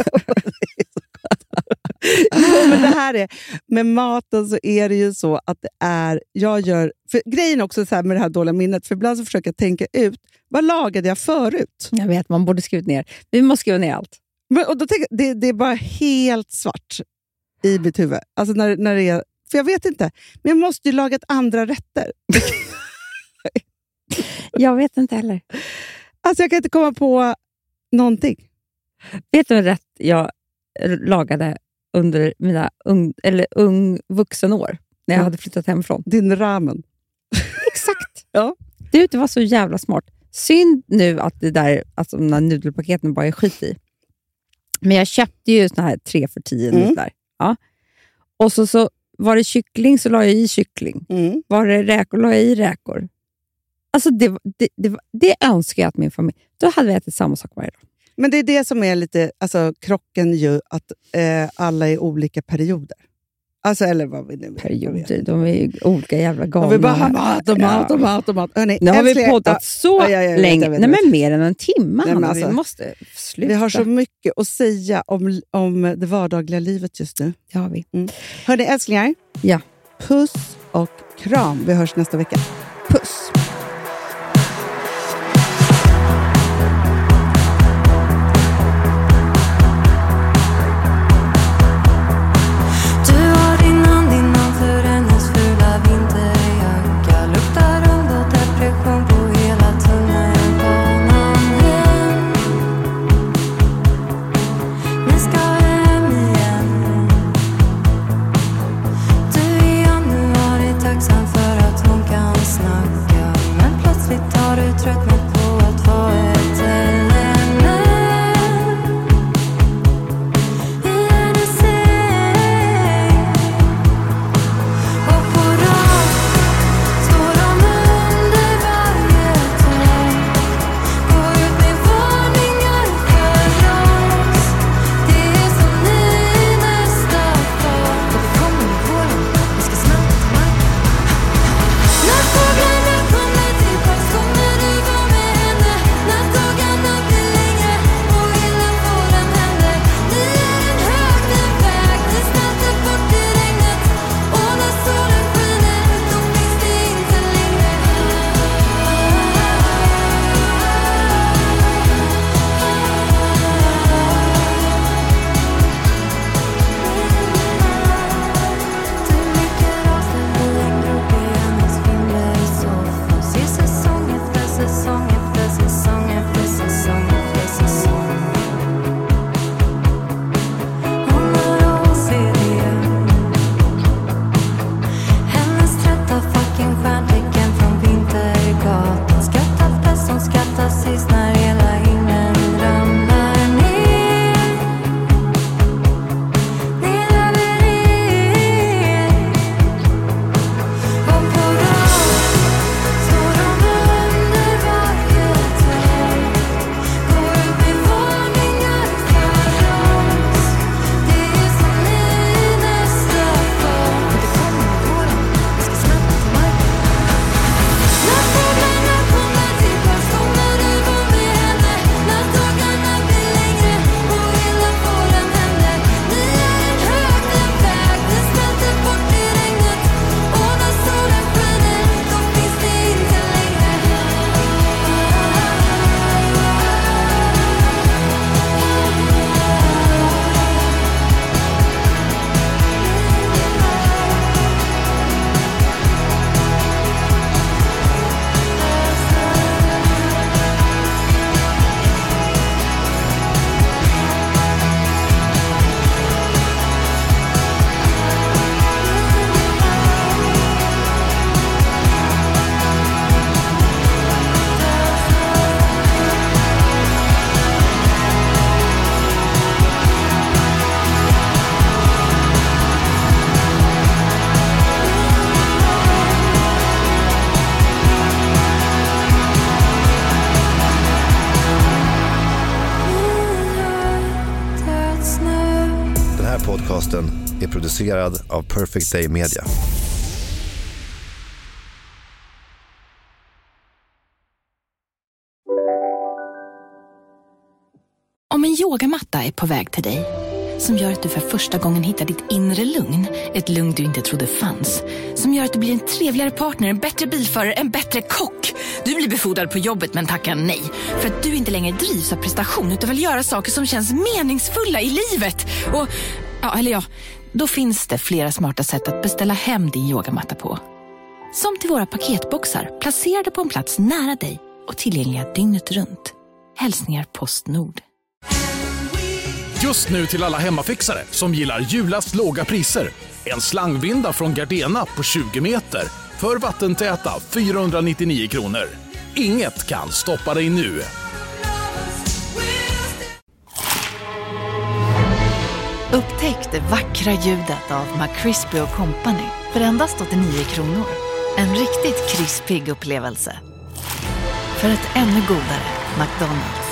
Jo, men det här är... Med maten så är det ju så att det är... För grejen också så här med det här dåliga minnet. För ibland så försöker jag tänka ut. Vad lagade jag förut? Jag vet, man borde skriva ner. Vi måste skriva ner allt. Och då tänker jag, det är bara helt svart i mitt huvud. Alltså när det är... För jag vet inte. Men jag måste ju laga ett andra rätter. Jag vet inte heller. Alltså jag kan inte komma på någonting. Vet du vad rätt jag lagade under mina vuxenår? när jag hade flyttat hemifrån. Din ramen. Exakt. Ja. Det var så jävla smart. Synd nu att det där, alltså de där nudelpaketen bara är skit i. Men jag köpte ju såna här 3 för 10 nudlar. Ja. Och så var det kyckling så la jag i kyckling. Var det räkor la jag i räkor. Alltså det önskar jag att min familj... Då hade vi ätit samma sak varje dag. Men det är det som är lite... Alltså krocken ju att alla är olika perioder. Alltså, eller vad vi nu... Perioder, de är ju olika jävla galna. Vi bara har mat. Hörrni, nu har vi poddat så länge. Nej, men mer än en timme. Nej, alltså, vi måste sluta. Vi har så mycket att säga om det vardagliga livet just nu. Det har vi. Hörni, älsklingar. Ja. Puss och kram. Vi hörs nästa vecka. Puss. Podcasten är producerad av Perfect Day Media. Om en yogamatta är på väg till dig, som gör att du för första gången hittar ditt inre lugn, ett lugn du inte trodde fanns, som gör att du blir en trevligare partner, en bättre bilförare, en bättre kock. Du blir befordrad på jobbet men tackar nej, för att du inte längre drivs av prestation utan vill göra saker som känns meningsfulla i livet. Och då finns det flera smarta sätt att beställa hem din yogamatta på. Som till våra paketboxar, placerade på en plats nära dig och tillgängliga dygnet runt. Hälsningar Postnord. Just nu till alla hemmafixare som gillar julast låga priser. En slangvinda från Gardena på 20 meter för vattentäta 499 kronor. Inget kan stoppa dig nu. Upptäck det vackra ljudet av McCrispy & Company för endast 89 kronor. En riktigt krispig upplevelse. För ett ännu godare McDonald's.